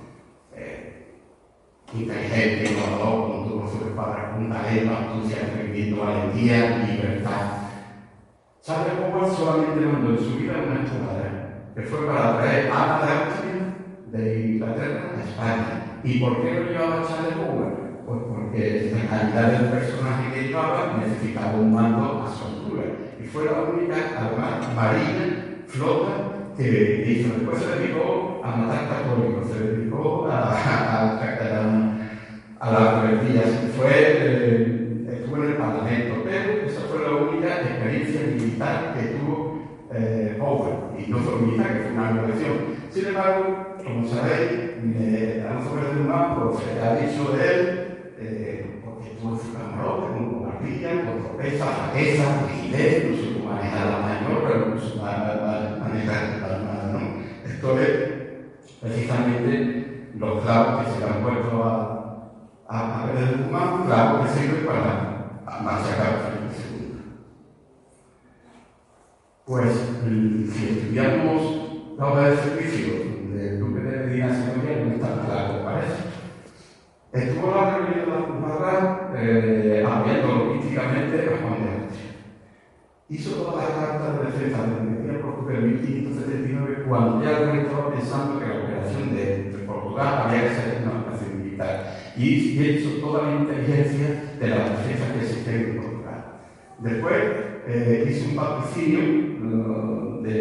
Inteligente, innovador, como tuvo su padre, un talento, astucia, emprendimiento, valentía, libertad. ¿Sabe Howard solamente mandó en su vida una escuadra? Que fue para traer armas de Austria, de Inglaterra a España. ¿Y por qué lo llevaba Charles Howard? Pues porque la calidad del personaje que llevaba necesitaba un mando a su altura. Y fue la única, además, marina, flota, que hizo. Después se dedicó a matar católicos, se dedicó a las rebeldías. Estuvo en el Parlamento, pero esa fue la única experiencia militar que tuvo Owen, y no solo militar, que fue una revolución. Sin embargo, como sabéis, Alonso Pérez de Guzmán, pues se ha dicho de él, porque estuvo en su camarote, con cobardía, con torpeza, flaqueza, rigidez, no supo manejar la maniobra, pero no supo manejar la armada, ¿no? Esto es precisamente los clavos que se le han puesto a Pérez de Guzmán, clavos que sirven para machacar a Felipe II. Pues, si estudiamos la obra de servicio del Duque de Medina Sidonia, no es tan claro, parece. Estuvo la rebelión de la Cruzada apoyando logísticamente a Juan de Austria. Hizo todas las cartas de defensa de Medina Portugal en 1579, cuando ya el rey estaba pensando que la operación de Portugal había que ser una operación militar. Y hizo toda la inteligencia de las defensas que existían en Portugal. Después hizo un patrocinio de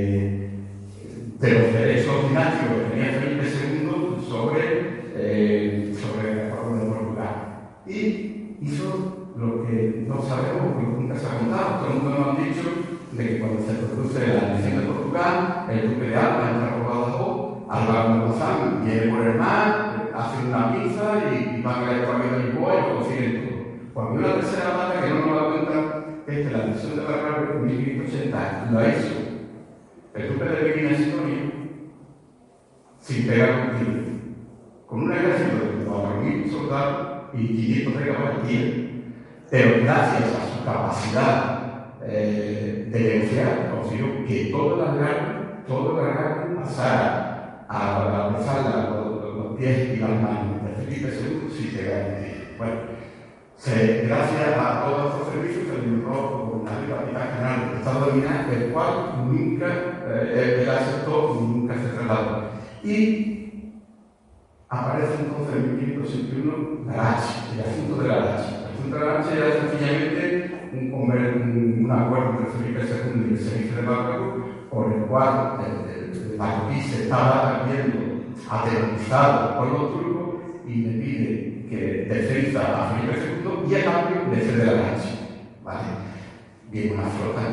los derechos dinásticos que tenía Felipe II sobre la corona de Portugal. Y hizo lo que no sabemos, porque nunca se ha contado. Todo el mundo nos ha dicho de que cuando se produce la elección de Portugal, el duque de Alba entra por Badajoz, Álvaro de Bazán viene por el mar, hacen una pizza y van a ir camino de Lisboa y lo consiguen todo. Cuando hay una tercera pata que no nos da cuenta es que la elección de Barragán en 1580 la hizo el duque de Medina Sidonia sin pegar un tiro, con un ejército de 4.000 soldados y 500 de caballería, pero gracias a su capacidad de negociar consiguió que todo el Algarve pasara a besar los pies y las manos de Felipe II sin pegar un tiro. Bueno, gracias a todos estos servicios se nombró gobernador y capitán general del Estado de Minas, el cual nunca él aceptó y nunca se trasladó. Y aparece entonces en 1561 la Lache, el asunto de la Lache. El asunto de la Lache era sencillamente un acuerdo entre Felipe II y el servicio de Marruecos, por el cual el marroquí se estaba viendo aterrorizado por los turcos y le pide que defensa a Felipe II y a cambio le cede la Lache. ¿Vale? Viene una flota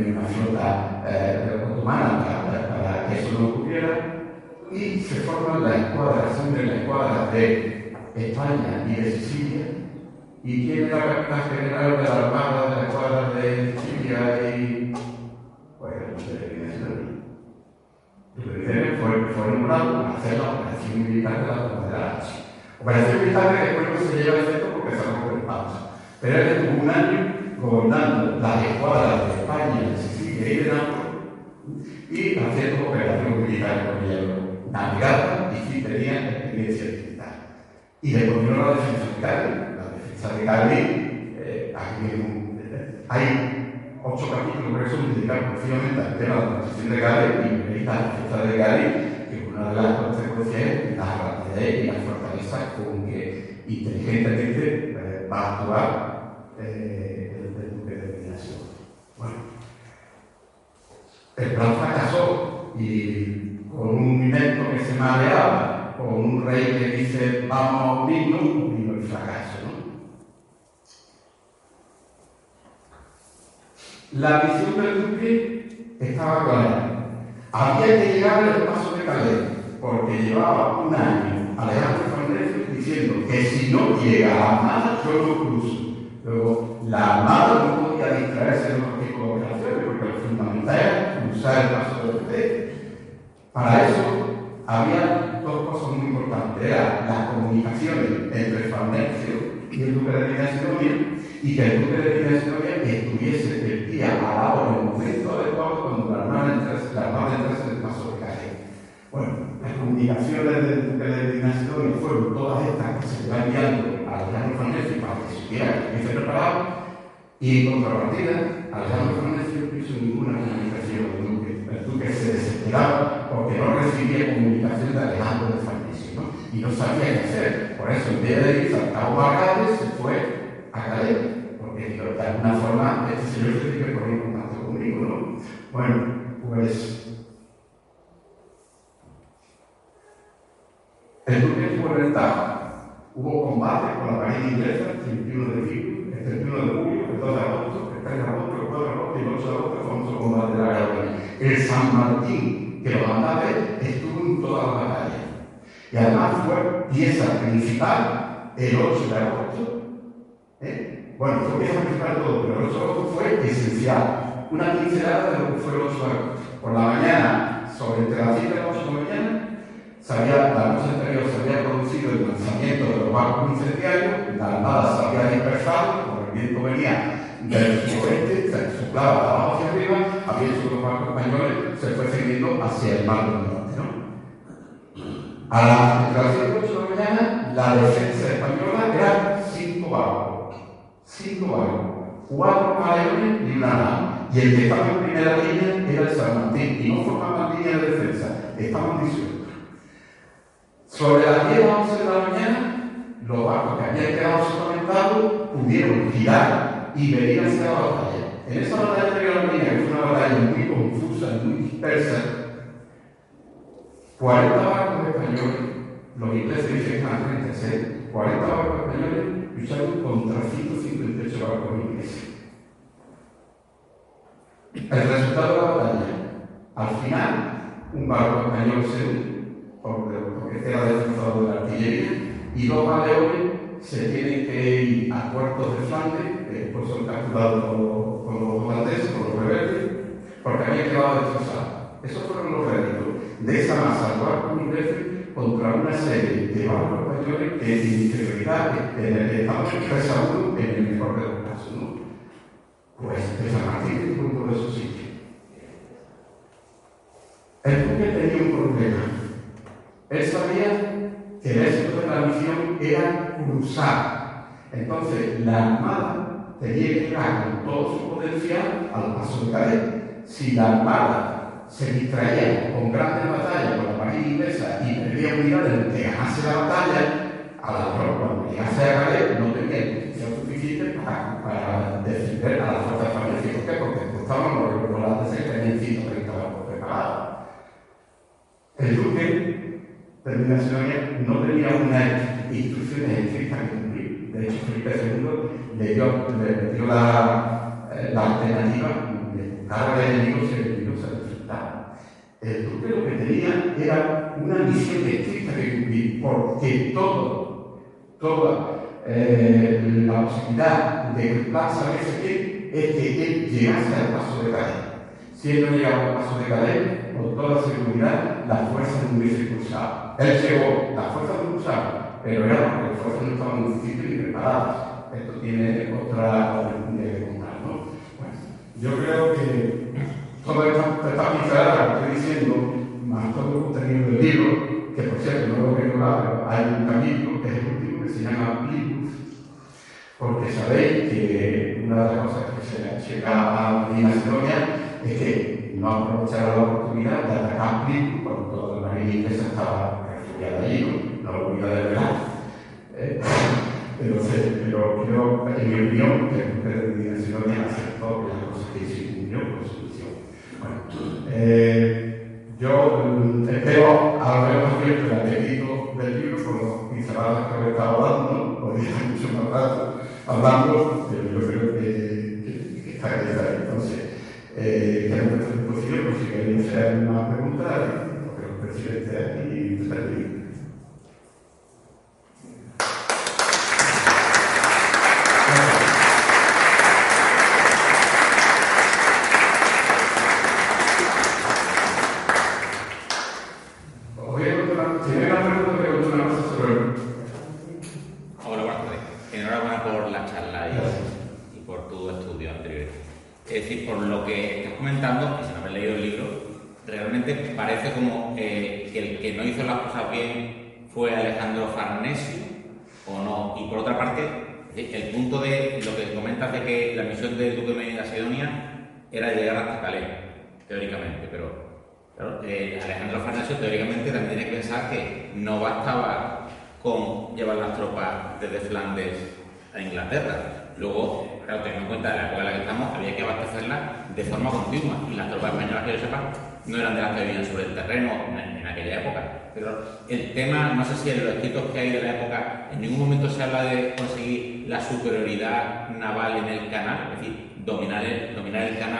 otomana para que eso no ocurriera y se forman las escuadras de España y de Sicilia. ¿Y quién era el capitán general de la armada de la escuadra de Sicilia? Pues el duque de Medina Sidonia. El duque de Medina fue nombrado para hacer la operación militar de la Lache. Operación militar que después no se lleva a efecto porque se rompe el paso. Pero él estuvo un año gobernando las escuadras de España, de Sicilia y de Nápoles y haciendo operaciones militares con ellos. Navegaba y sí tenía experiencia militar. Y le continuó la defensa de Cádiz. La defensa de Cádiz, hay 8 capítulos que son dedicados precisamente al tema de la construcción de Cádiz y la defensa de Cádiz, que una de las consecuencias es la rapidez y la fortaleza con que inteligentemente va a actuar el duque de Medina Sidonia. Bueno, el plan fracasó y con un invento que se maleaba, con un rey que dice vamos a unirnos, vino el fracaso, ¿no? La visión del duque estaba clara. Había que llegar al paso de Calais, porque llevaba un año Alejandro Farnesio diciendo que si no llega a la Armada, yo no cruzo. Luego, la Armada no podía distraerse de otro tipo de operaciones, porque lo fundamental era cruzar el paso del Rey. Para eso había 2 cosas muy importantes. Era las comunicaciones entre Farnesio y el duque de Medina Sidonia, y que el duque de Medina Sidonia estuviese el día a la hora, en el momento adecuado, cuando la Armada entrase en el paso de Calais. Bueno, las comunicaciones del duque de Medina Sidonia fueron todas estas que se le van enviando a Alejandro Farnesio para que supiera que estuviese preparado, y en contrapartida, Alejandro Farnesio no hizo ninguna comunicación del duque. El duque se desesperaba porque no recibía comunicación de Alejandro de Farnesio, ¿no? Y no sabía qué hacer. Por eso, en vez de irse al Cabo Margate, se fue a Calais, porque de alguna forma este señor se tiene que poner en contacto conmigo, ¿no? Bueno, pues el duque estuvo en el Tajo. Hubo combate con la marina inglesa el 31 de julio, el 2 de agosto, el 3 de agosto, el 4 de agosto y el 8 de agosto, el famoso combate de la Garganta. El San Martín, que lo mandaba él, estuvo en todas las batallas. Y además fue pieza principal el 8 de agosto. Bueno, fue pieza principal todo, pero el 8 de agosto fue esencial. Una pincelada de lo que fue el 8 de agosto. Por la mañana, entre las 7 y las 8 de la mañana, la noche anterior se había producido el lanzamiento de los barcos incendiarios, la armada se había dispersado, como el viento venía del suroeste, se soplaba de abajo hacia arriba, había hecho los barcos españoles, se fue siguiendo hacia el mar del norte, ¿no? Entre las 7 y las 8 de la mañana, la defensa española era 5 barcos, 4 galeones y una nave. Y el que estaba en primera línea era el San Martín, y no formaban línea de defensa, estaban disueltos. Sobre las 10 o 11 de la mañana, los barcos que habían quedado solamente pudieron girar y venir hacia la batalla. En esa batalla de la Marina, que fue una batalla muy confusa, muy dispersa, 40 barcos españoles, los ingleses dicen que eran 36, 40 barcos españoles lucharon contra 158 barcos ingleses. El resultado de la batalla, al final, un barco español se hunde, porque era destrozado de la artillería, y 2 galeones se tienen que ir a puertos de Flandes, que después son capturados por los holandeses, por los rebeldes, porque habían quedado destrozados. Esos fueron los réditos de esa masa de barcos ingleses contra una serie de barcos españoles que en realidad estaban resaltando en el mejor de los casos, ¿no? Pues de San Martín estuvo en todos esos sitios. El duque tenía un problema. Él sabía que el éxito de la misión era cruzar. Entonces, la Armada tenía que llegar con todo su potencial al paso de Calais. Si la Armada se distraía con grandes batallas con la marina inglesa y perdía unidades en que ganase la batalla, a la tropa, cuando llegase a Calais, no tenía el potencial suficiente para defender a las fuerzas españolas. ¿Por qué? Porque costaban los holandeses que tenían 130 barcos preparados. El duque Terminación no tenía unas instrucciones escritas que cumplir. De hecho, Felipe II le dio la alternativa de buscar al enemigo si el enemigo se enfrentaba. El duque lo que tenía era una misión estricta que cumplir, porque toda la posibilidad de que el plan saliese bien es que él llegase al paso de Calais. Si él no llegaba al paso de Calais, con toda seguridad, las fuerzas no hubiesen cruzado. Él llegó, las fuerzas no cruzaron, pero era porque las fuerzas no estaban en sitio ni preparadas. Esto tiene otra oportunidad de contar, ¿no? Bueno, yo creo que toda esta pincelada que estoy diciendo, más todo el contenido del libro, que por cierto no lo quiero hablar, pero hay un capítulo que es el último que se llama Plymouth, porque sabéis que una de las cosas que se llega a Macedonia es que no aprovecharon la oportunidad de atacar Plymouth cuando toda la marina inglesa estaba refugiada allí, no lo olvida de verdad. Pero creo, en mi opinión, que el Duque de Macedonia aceptó que las cosas que hizo y cumplió con su misión. Bueno, yo espero haber abierto el apetito del libro con las pinceladas que he estado dando, podría estar mucho más rato hablando, pero yo creo que está ahí. Entonces, tenemos nuestra disposición por si queréis hacer una pregunta, porque el presidente aquí está libre. Enhorabuena por la charla y por tu estudio anterior. Es decir, por lo que estás comentando, y sin haber leído el libro, realmente parece como que el que no hizo las cosas bien fue Alejandro Farnesio, o no. Y por otra parte, el punto de lo que comentas de que la misión del Duque de Macedonia era llegar hasta Calais, teóricamente, pero claro, Alejandro Farnesio teóricamente también tiene que pensar que no bastaba con llevar las tropas desde Flandes a Inglaterra. Luego, claro, teniendo en cuenta la época en la que estamos, había que abastecerlas de forma continua, y las tropas españolas, que yo sepa, no eran de las que vivían sobre el terreno en aquella época. Pero el tema, no sé si en los escritos que hay de la época, en ningún momento se habla de conseguir la superioridad naval en el canal, es decir, dominar el canal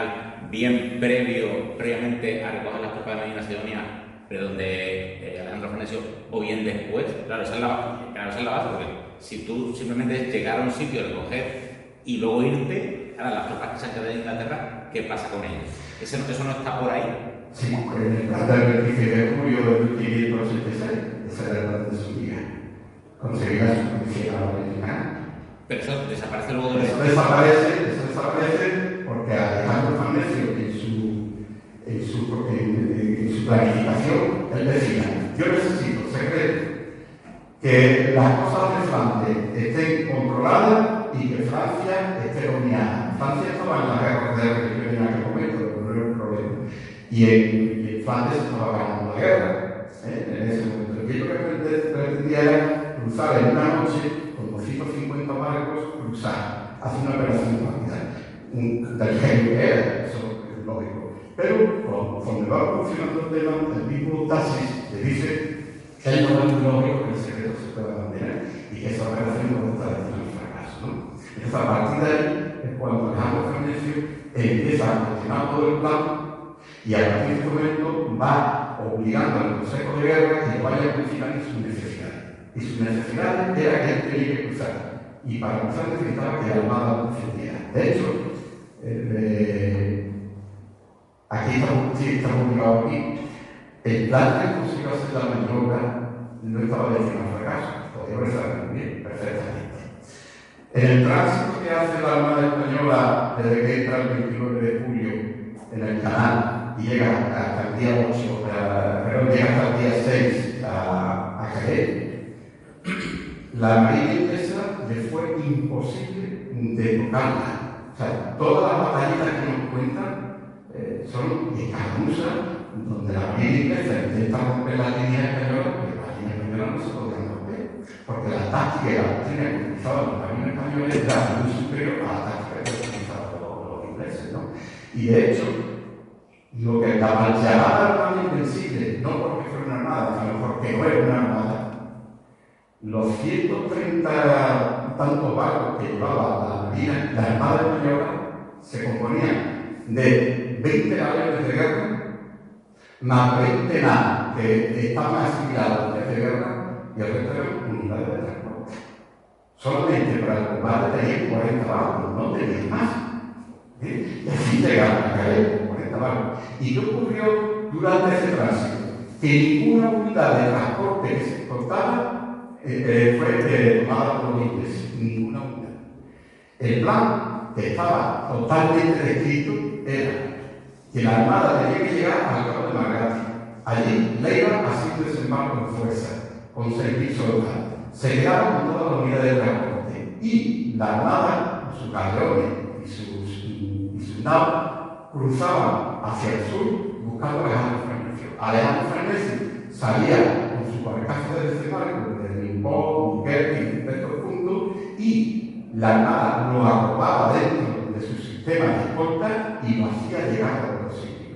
bien previamente a recoger las tropas de Medina Sidonia, pero donde Alejandro Farnesio, o bien después. Claro, esa es la base, porque si tú simplemente es llegar a un sitio, recoger y luego irte, ahora las tropas que se han quedado en Inglaterra, ¿qué pasa con ellos? Eso no está por ahí. Sí, pues en el plan del 27 de julio de 1586, ese era el plan de su día. Conseguir la supremacía americana. Pero eso desaparece luego de Eso desaparece porque Alejandro Farnesio en su planificación, él decía, yo necesito secreto, que las cosas de Flandes estén controladas y que Francia esté dominada. Francia estaba en la guerra de religión en aquel momento, pero no era un problema. Y en Flandes estaba ganando la guerra, en ese momento. Y lo que pretendía era cruzar en una noche con 250 barcos, cruzar, hacer una operación rápida. Del genio que era, eso es lógico. Pero conforme va evolucionando el tema, el mismo Tacis le dice que hay un momento lógico que el secreto se pueda mantener y que esa operación no está destinada al fracaso, ¿no? Entonces, a partir de ahí es cuando Alejandro Farnesio empieza a cuestionar todo el plan y a partir de este momento va obligando al Consejo de Guerra que le vaya a modificar sus necesidades. Y sus necesidades era que él tenía que cruzar. Y para cruzar necesitaba que la Armada lo defendiera. De hecho, aquí estamos ubicados aquí. El plan que consiguió hacer la maniobra no estaba destinado al fracaso, podía haber salido bien, perfectamente. En el tránsito que hace la Armada Española desde que entra el 29 de julio en el canal y llega hasta el día 8, llega hasta el día 6 a Jerez, la Marina inglesa le fue imposible de tocarla. O sea, todas las batallitas que nos cuentan son escaramuzas donde la Marina inglesa intenta romper la línea española, porque la línea española no se podía romper, porque la táctica y la doctrina que utilizaban los marines españoles era muy superior a la táctica que utilizaban los ingleses, ¿no? Y de hecho, lo que la llamada Armada Invencible, no porque fuera una armada, sino porque no era una armada, los 130 tantos barcos que llevaba la Marina, la Armada Española, se componían de 20 aviones de guerra, más 20 naves que estaban asimilados de guerra y el resto eran unidades de transporte. Solamente para el combate tenían 40 barcos, no tenían más. Y así llegaron a caer con 40 barcos. ¿Y qué ocurrió durante ese tránsito? Que ninguna unidad de transporte que se exportaba fue tomada por los ingleses, ninguna unidad. El plan que estaba totalmente descrito era que la Armada tenía que llegar al Cabo de Magratti. Allí Leiva hacía un desembarco en fuerza, con 6.000 soldados. Se quedaban con todas las unidades de transporte. Y la Armada, con sus galeones y sus naves, cruzaban hacia el sur buscando a Alejandro Farnesio. Alejandro Farnesio salía con su barcaza de desembarco de Limbó, Kerky, de estos puntos, y la Armada lo arrobaba dentro de su sistema de escolta y lo hacía llegar a otro sitio.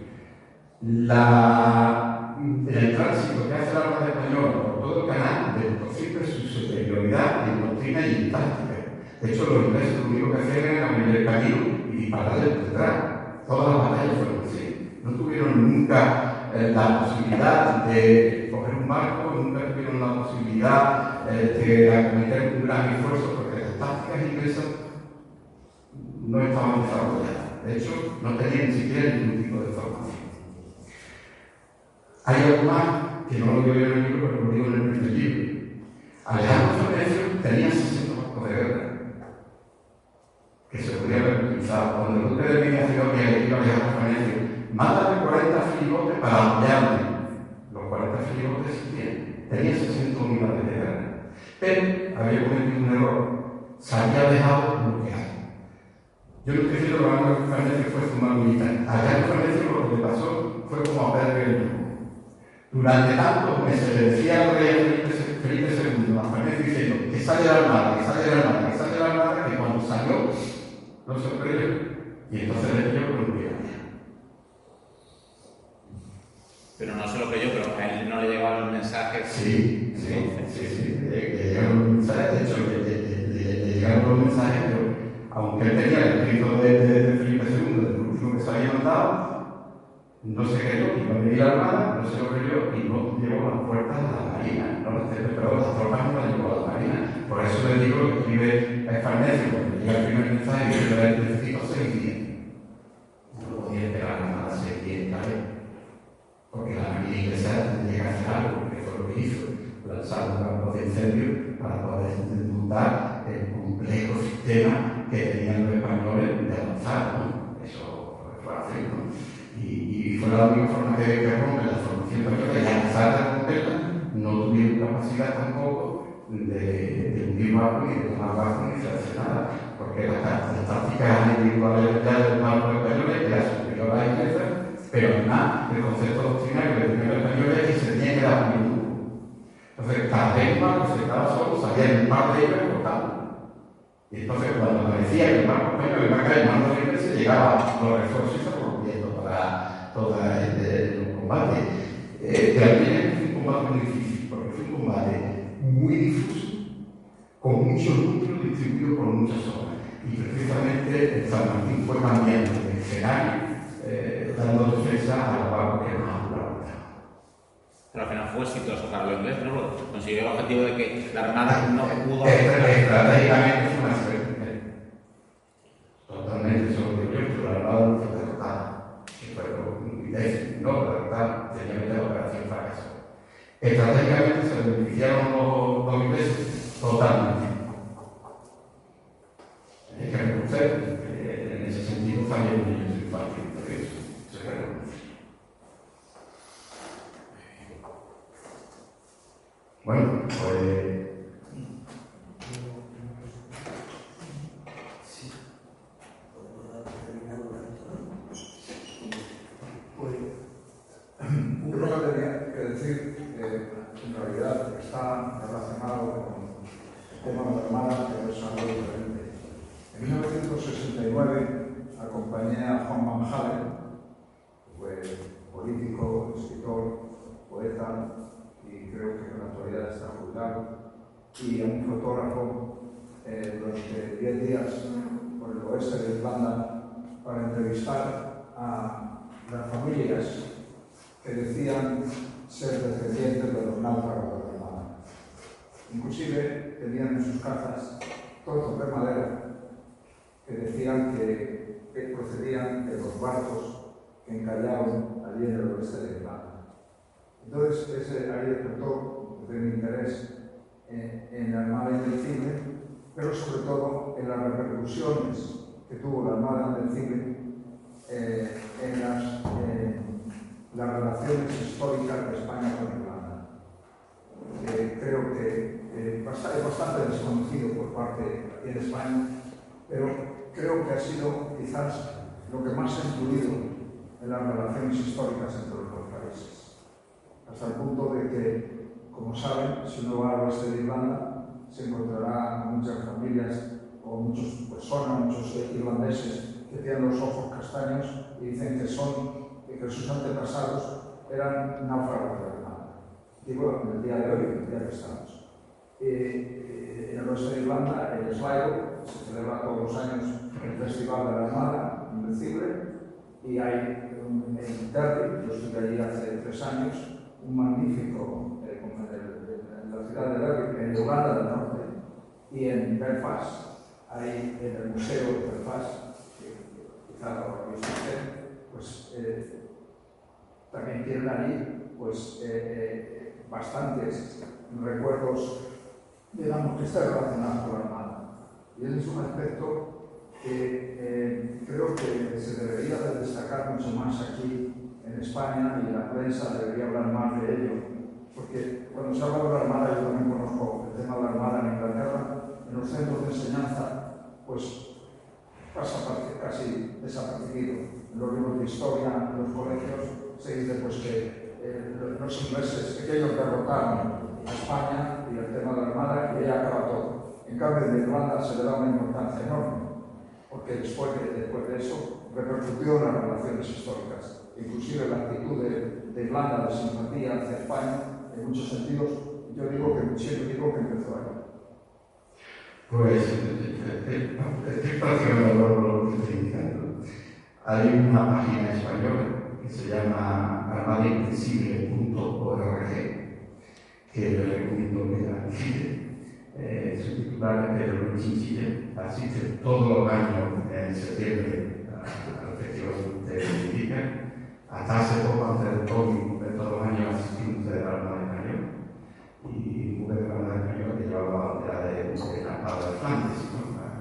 En el tránsito que hace la Armada Española por todo el canal demostró siempre su superioridad en doctrina y en táctica. De hecho, los ingleses lo único que hacían era abrir el camino y disparar desde detrás. Todas las batallas fueron así. No tuvieron nunca la posibilidad de coger un barco, nunca tuvieron la posibilidad de acometer un gran esfuerzo porque las tácticas inglesas no estaban desarrolladas. De hecho, no tenían ni siquiera ningún tipo de formación. Hay algo más que no lo digo yo en el libro, pero lo digo en el primer libro. Alejandro Farnesio tenía 60 barcos de guerra que se podían haber utilizado. Cuando el duque de Medina Sidonia le dijo a Alejandro Farnesio, mándame 40 filibotes para apoyarme. Los 40 filibotes existían. Tenía 60 unidades de guerra. Pero había cometido un error. Se había dejado bloquear. Yo no estoy diciendo que Alejandro Farnesio fue su mal militar. A Alejandro Farnesio lo que le pasó fue como a Pedro el Lobo. Durante tantos meses le decía al rey Felipe II, a Farnesio, diciendo que sale la armada, que sale la armada, que sale la armada, que cuando salió lo sorprendió. Y entonces le pidió con un día. Pero no se lo creyó, pero a él no le llegaban los mensajes. Sí. Le llegaron los mensajes, de hecho, le llegaron los mensajes, pero aunque él tenía el escrito de Felipe II, del último que se había mandado, soldado no se creyó que iba a venir la Armada, no se lo creyó y no llevó las puertas a la Marina, no las tropas no las llevó a la Marina. Por eso le digo que escribe a Farnesio, cuando llega el primer mensaje, y yo necesito 6 días. No podía esperar a nada 6 días, ¿vale? Porque la Marina inglesa tendría que hacer algo, porque fue lo que hizo, lanzar un campo de incendio para poder desmontar el complejo sistema que tenían los españoles de avanzar, ¿no? Eso fue fácil, ¿no? Y fue la única forma que rompe la formación española, y a pesar de romperla, no tuvieron capacidad tampoco de hundir barcos, ni de tomar barcos, ni de hacer nada, porque las tácticas individuales del barco español era superior a la inglesa, pero además el concepto doctrinario del primer español es que se tenía que dar un minuto. Entonces, cada vez un barco se estaba solo, salía un par de ellos y cortaban. Y entonces, cuando aparecía que el barco español iba a caer en manos ingleses, llegaban los refuerzos y se rompiendo para todo el combate. Realmente fue un combate muy difícil, porque fue un combate muy difuso, con muchos núcleos distribuidos por muchas zonas. Y precisamente el San Martín fue cambiando de escenario, dando defensa a los barcos que más duraban. Pero al final fue exitoso para los ingleses, ¿no? Consiguió el objetivo de que la Armada no pudo... Estratégicamente fue una suerte. Totalmente, eso lo digo yo, pero la Armada no fue derrotada. Que fue un inglés, no derrotada, sencillamente la operación fracasó. Estratégicamente se beneficiaron los ingleses totalmente. Hay que reconocer que en ese sentido también yo soy fácil, por eso se reconoce. Bueno, pues... Yo lo que tenía que decir, en realidad, está relacionado con el tema de la Armada, pero es algo diferente. En 1969 acompañé a Juan Van Halen, que fue político, escritor, poeta, y creo que en la actualidad está jubilado, y a un fotógrafo durante 10 días por el oeste de Irlanda para entrevistar a las familias que decían ser descendientes de los náufragos de la Armada. Inclusive tenían en sus casas trozos de madera que decían que procedían de los barcos que encallaron allí en el oeste de Irlanda. Entonces, ahí despertó mi interés en la Armada Invencible, pero sobre todo en las repercusiones que tuvo la Armada Invencible en las relaciones históricas de España con Irlanda. Creo que es bastante desconocido por parte aquí en España, pero creo que ha sido quizás lo que más ha influido en las relaciones históricas entre los dos países. Hasta el punto de que, como saben, si uno va al oeste de Irlanda, se encontrará muchas familias o muchas personas, muchos irlandeses que tienen los ojos castaños y dicen que sus antepasados eran náufragos de la Armada. Digo, en el día de hoy, en el día que estamos. En el oeste de Irlanda, en Sligo, se celebra todos los años el Festival de la Armada Invencible, y hay en Derry, yo estuve allí hace 3 años, un magnífico, en la ciudad de Derry, en Irlanda del Norte, y en Belfast, ahí en el Museo de Belfast, que quizá lo habéis visto, pues también tienen allí pues, bastantes recuerdos, digamos, que están relacionados con la Armada. Y ese es un aspecto que creo que se debería de destacar mucho más aquí en España, y la prensa debería hablar más de ello, porque cuando se habla de la Armada, yo también conozco el tema de la Armada en Inglaterra, en los centros de enseñanza, pues pasa casi desapercibido. En los libros de historia, en los colegios, se dice pues que los ingleses, que ellos derrotaron a España y el tema de la Armada, y ahí acaba todo. En cambio, en Irlanda se le da una importancia enorme, porque después de eso repercutió en las relaciones históricas. Inclusive la actitud de Irlanda de simpatía hacia España, en muchos sentidos, yo siempre digo que empezó ahí. Pues estoy prácticamente de acuerdo con lo que estoy indicando. Hay una página española que se llama armadainvencible.org, que le recomiendo que la visite. Su titular es Pedro Chinchilla, asiste todos los años en septiembre al Festival de Política. Hasta hace poco, antes del COVID, de todos los años asistimos de la Armada Española. Y mujer de la Armada Española que llevaba la bandera de la espada de Flandes, ¿no?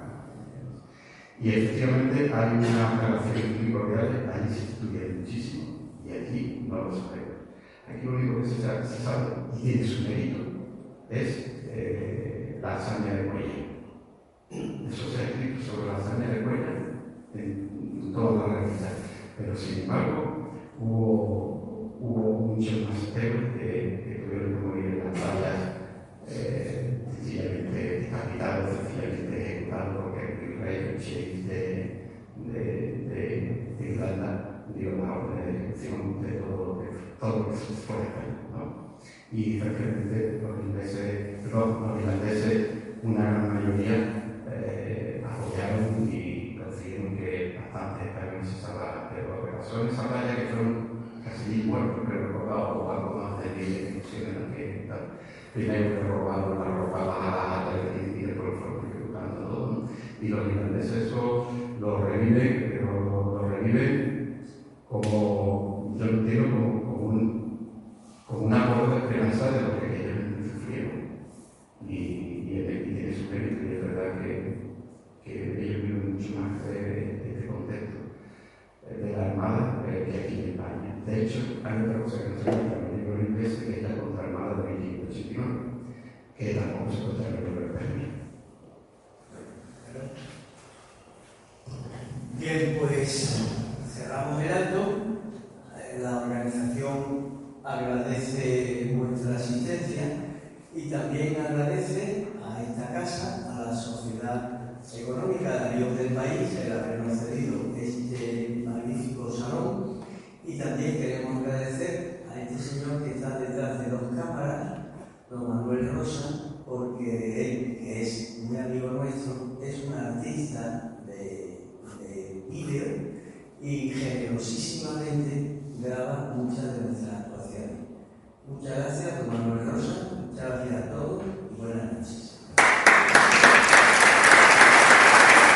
Y efectivamente hay una relación muy cordial, allí se estudia muchísimo, y aquí no lo sabemos. Aquí lo único que se sabe, y tiene su mérito, es la hazaña de Cuellar. Eso se ha escrito sobre la hazaña de Cuellar en toda la realidad. Pero sin embargo, hubo muchos más héroes que tuvieron que morir en las batallas, sencillamente decapitados, sencillamente ejecutados, porque el rey, el sheriff de Irlanda dio la orden de ejecución de todo lo que fue España, ¿no? Y efectivamente los irlandeses, una gran mayoría, apoyaron y consiguieron que bastantes españoles se salvaran. Pero lo que pasó en esa batalla, que fueron casi 1000 muertos, creo recordado, o algo más de 1000 ejecuciones en que primero que robaron la ropa bajada y después fueron ejecutando todo, ¿no? Y los irlandeses eso lo reviven, pero lo reviven como, yo lo entiendo como un acuerdo de esperanza de lo que ellos sufrieron. Y tiene su mérito, y es verdad que ellos viven mucho más de este contexto de la Armada que aquí en España. De hecho, hay otra cosa que no se cuenta en el libro inglés, que es la contraarmada de 1589, que tampoco se cuenta en el libro español. Bien, pues cerramos el acto. La organización agradece vuestra asistencia y también agradece a esta casa, a la Sociedad Económica de Amigos del País, el habernos cedido este magnífico salón, y también queremos agradecer a este señor que está detrás de 2 cámaras, don Manuel Rosa, porque él, que es muy amigo nuestro, es un artista de vídeo y generosísimamente graba muchas de nuestras actuaciones. Muchas gracias, don Manuel Rosa, muchas gracias a todos y buenas noches.